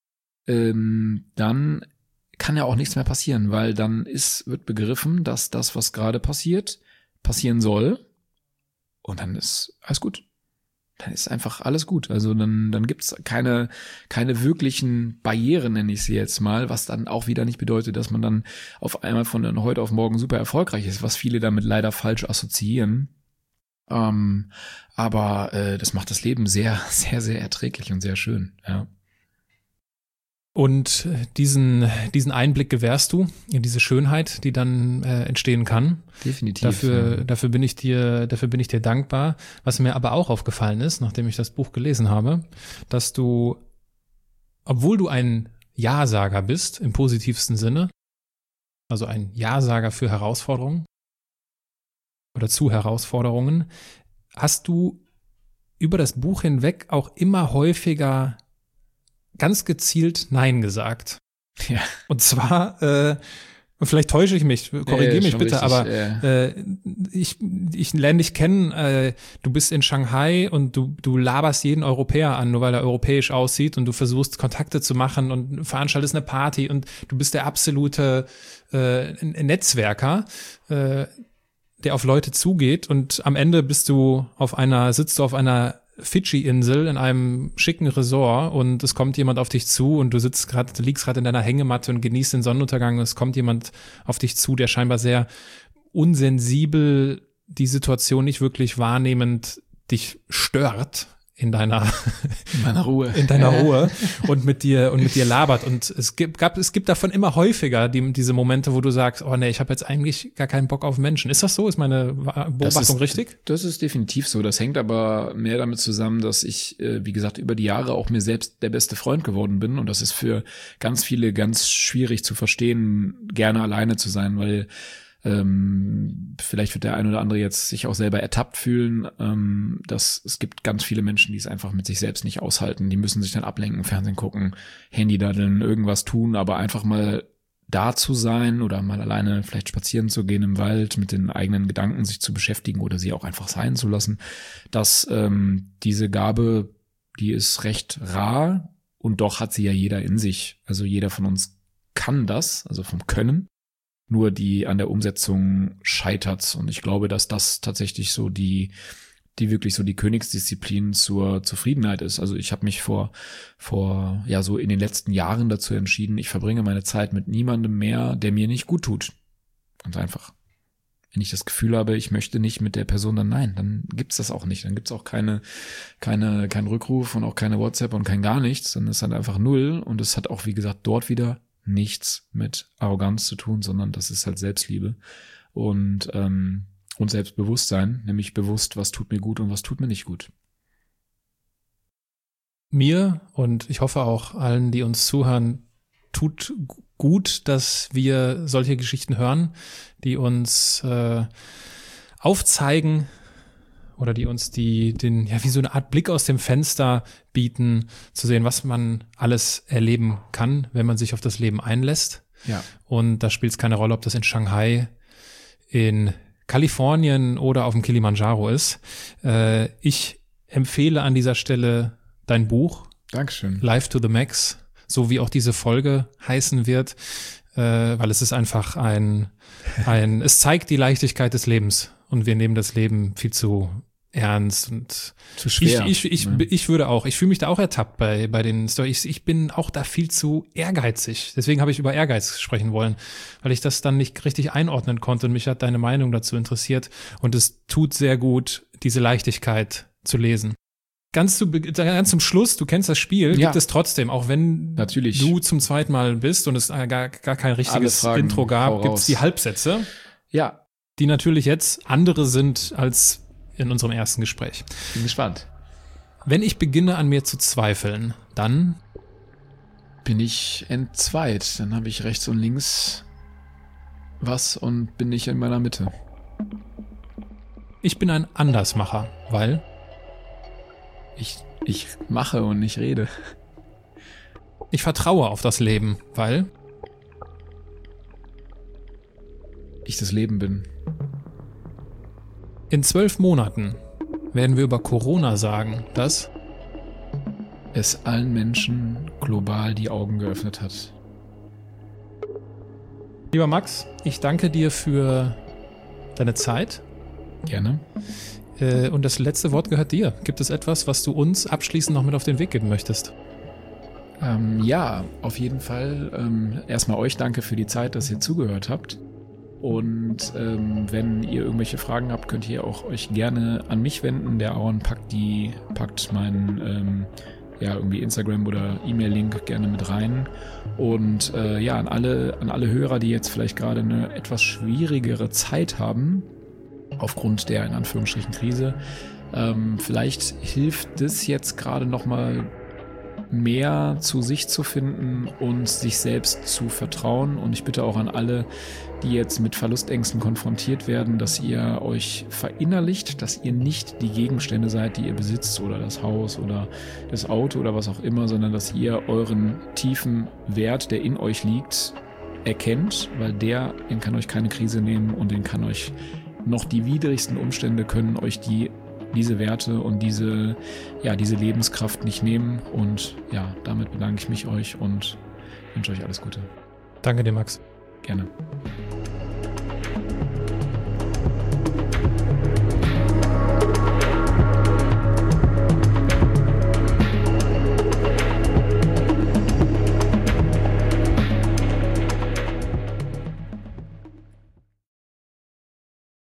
dann kann ja auch nichts mehr passieren, weil dann wird begriffen, dass das, was gerade passieren soll, und dann ist alles gut. dann ist einfach alles gut. Also dann gibt's keine wirklichen Barrieren, nenne ich sie jetzt mal, was dann auch wieder nicht bedeutet, dass man dann auf einmal von heute auf morgen super erfolgreich ist, was viele damit leider falsch assoziieren. Aber das macht das Leben sehr, sehr, sehr erträglich und sehr schön, ja. Und diesen Einblick gewährst du in diese Schönheit, die dann entstehen kann. Definitiv. Dafür bin ich dir dankbar. Was mir aber auch aufgefallen ist, nachdem ich das Buch gelesen habe, dass du, obwohl du ein Ja-Sager bist, im positivsten Sinne, also ein Ja-Sager für Herausforderungen oder zu Herausforderungen, hast du über das Buch hinweg auch immer häufiger ganz gezielt Nein gesagt. Ja. Und zwar, vielleicht täusche ich mich, korrigiere mich bitte, richtig, aber ich lerne dich kennen, du bist in Shanghai und du laberst jeden Europäer an, nur weil er europäisch aussieht und du versuchst Kontakte zu machen und veranstaltest eine Party und du bist der absolute Netzwerker, der auf Leute zugeht und am Ende sitzt du auf einer Fidschi-Insel in einem schicken Resort und es kommt jemand auf dich zu und du liegst gerade in deiner Hängematte und genießt den Sonnenuntergang und es kommt jemand auf dich zu, der scheinbar sehr unsensibel, die Situation nicht wirklich wahrnehmend dich stört in deiner Ruhe und mit dir labert und es gibt davon immer häufiger diese Momente, wo du sagst, oh nee, ich habe jetzt eigentlich gar keinen Bock auf Menschen. Ist das so? Ist meine Beobachtung richtig? Das ist definitiv so. Das hängt aber mehr damit zusammen, dass ich, wie gesagt, über die Jahre auch mir selbst der beste Freund geworden bin und das ist für ganz viele ganz schwierig zu verstehen, gerne alleine zu sein, weil vielleicht wird der ein oder andere jetzt sich auch selber ertappt fühlen, dass es gibt ganz viele Menschen, die es einfach mit sich selbst nicht aushalten. Die müssen sich dann ablenken, Fernsehen gucken, Handy daddeln, irgendwas tun, aber einfach mal da zu sein oder mal alleine vielleicht spazieren zu gehen im Wald, mit den eigenen Gedanken sich zu beschäftigen oder sie auch einfach sein zu lassen, dass diese Gabe, die ist recht rar und doch hat sie ja jeder in sich. Also jeder von uns kann das, also vom Können. Nur an der Umsetzung scheitert's. Und ich glaube, dass das tatsächlich so die wirklich so die Königsdisziplin zur Zufriedenheit ist. Also ich habe mich vor so in den letzten Jahren dazu entschieden, ich verbringe meine Zeit mit niemandem mehr, der mir nicht gut tut. Ganz einfach. Wenn ich das Gefühl habe, ich möchte nicht mit der Person, dann gibt's das auch nicht. Dann gibt's auch keinen Rückruf und auch keine WhatsApp und kein gar nichts. Dann ist halt einfach null. Und es hat auch, wie gesagt, dort wieder nichts mit Arroganz zu tun, sondern das ist halt Selbstliebe und Selbstbewusstsein, nämlich bewusst, was tut mir gut und was tut mir nicht gut. Mir und ich hoffe auch allen, die uns zuhören, tut gut, dass wir solche Geschichten hören, die uns aufzeigen oder die uns wie so eine Art Blick aus dem Fenster bieten, zu sehen, was man alles erleben kann, wenn man sich auf das Leben einlässt. Ja. Und da spielt es keine Rolle, ob das in Shanghai, in Kalifornien oder auf dem Kilimanjaro ist. Ich empfehle an dieser Stelle dein Buch. Dankeschön. Life to the Max, so wie auch diese Folge heißen wird, weil es ist einfach es zeigt die Leichtigkeit des Lebens und wir nehmen das Leben viel zu ernst und zu schwer. Ich fühle mich da auch ertappt bei den Storys. Ich bin auch da viel zu ehrgeizig. Deswegen habe ich über Ehrgeiz sprechen wollen, weil ich das dann nicht richtig einordnen konnte und mich hat deine Meinung dazu interessiert. Und es tut sehr gut, diese Leichtigkeit zu lesen. Ganz zum Schluss, du kennst das Spiel, ja. Gibt es trotzdem, auch wenn Natürlich. Du zum zweiten Mal bist und es gar kein richtiges Intro gab, gibt es die Halbsätze. Ja. Die natürlich jetzt andere sind als in unserem ersten Gespräch. Bin gespannt. Wenn ich beginne an mir zu zweifeln, dann bin ich entzweit. Dann habe ich rechts und links was und bin nicht in meiner Mitte. Ich bin ein Andersmacher, weil ich mache und nicht rede. Ich vertraue auf das Leben, weil ich das Leben bin. In 12 Monaten werden wir über Corona sagen, dass es allen Menschen global die Augen geöffnet hat. Lieber Max, ich danke dir für deine Zeit. Gerne. Und das letzte Wort gehört dir. Gibt es etwas, was du uns abschließend noch mit auf den Weg geben möchtest? Ja, auf jeden Fall. Erstmal euch danke für die Zeit, dass ihr zugehört habt. Und wenn ihr irgendwelche Fragen habt, könnt ihr auch euch gerne an mich wenden. Der Aaron packt meinen irgendwie Instagram- oder E-Mail-Link gerne mit rein. Und an alle Hörer, die jetzt vielleicht gerade eine etwas schwierigere Zeit haben, aufgrund der in Anführungsstrichen Krise, vielleicht hilft es jetzt gerade nochmal mehr zu sich zu finden und sich selbst zu vertrauen. Und ich bitte auch an alle, die jetzt mit Verlustängsten konfrontiert werden, dass ihr euch verinnerlicht, dass ihr nicht die Gegenstände seid, die ihr besitzt oder das Haus oder das Auto oder was auch immer, sondern dass ihr euren tiefen Wert, der in euch liegt, erkennt, weil den kann euch keine Krise nehmen und den kann euch noch die widrigsten Umstände können euch diese Werte und diese Lebenskraft nicht nehmen. Und ja, damit bedanke ich mich euch und wünsche euch alles Gute. Danke dir, Max. Gerne.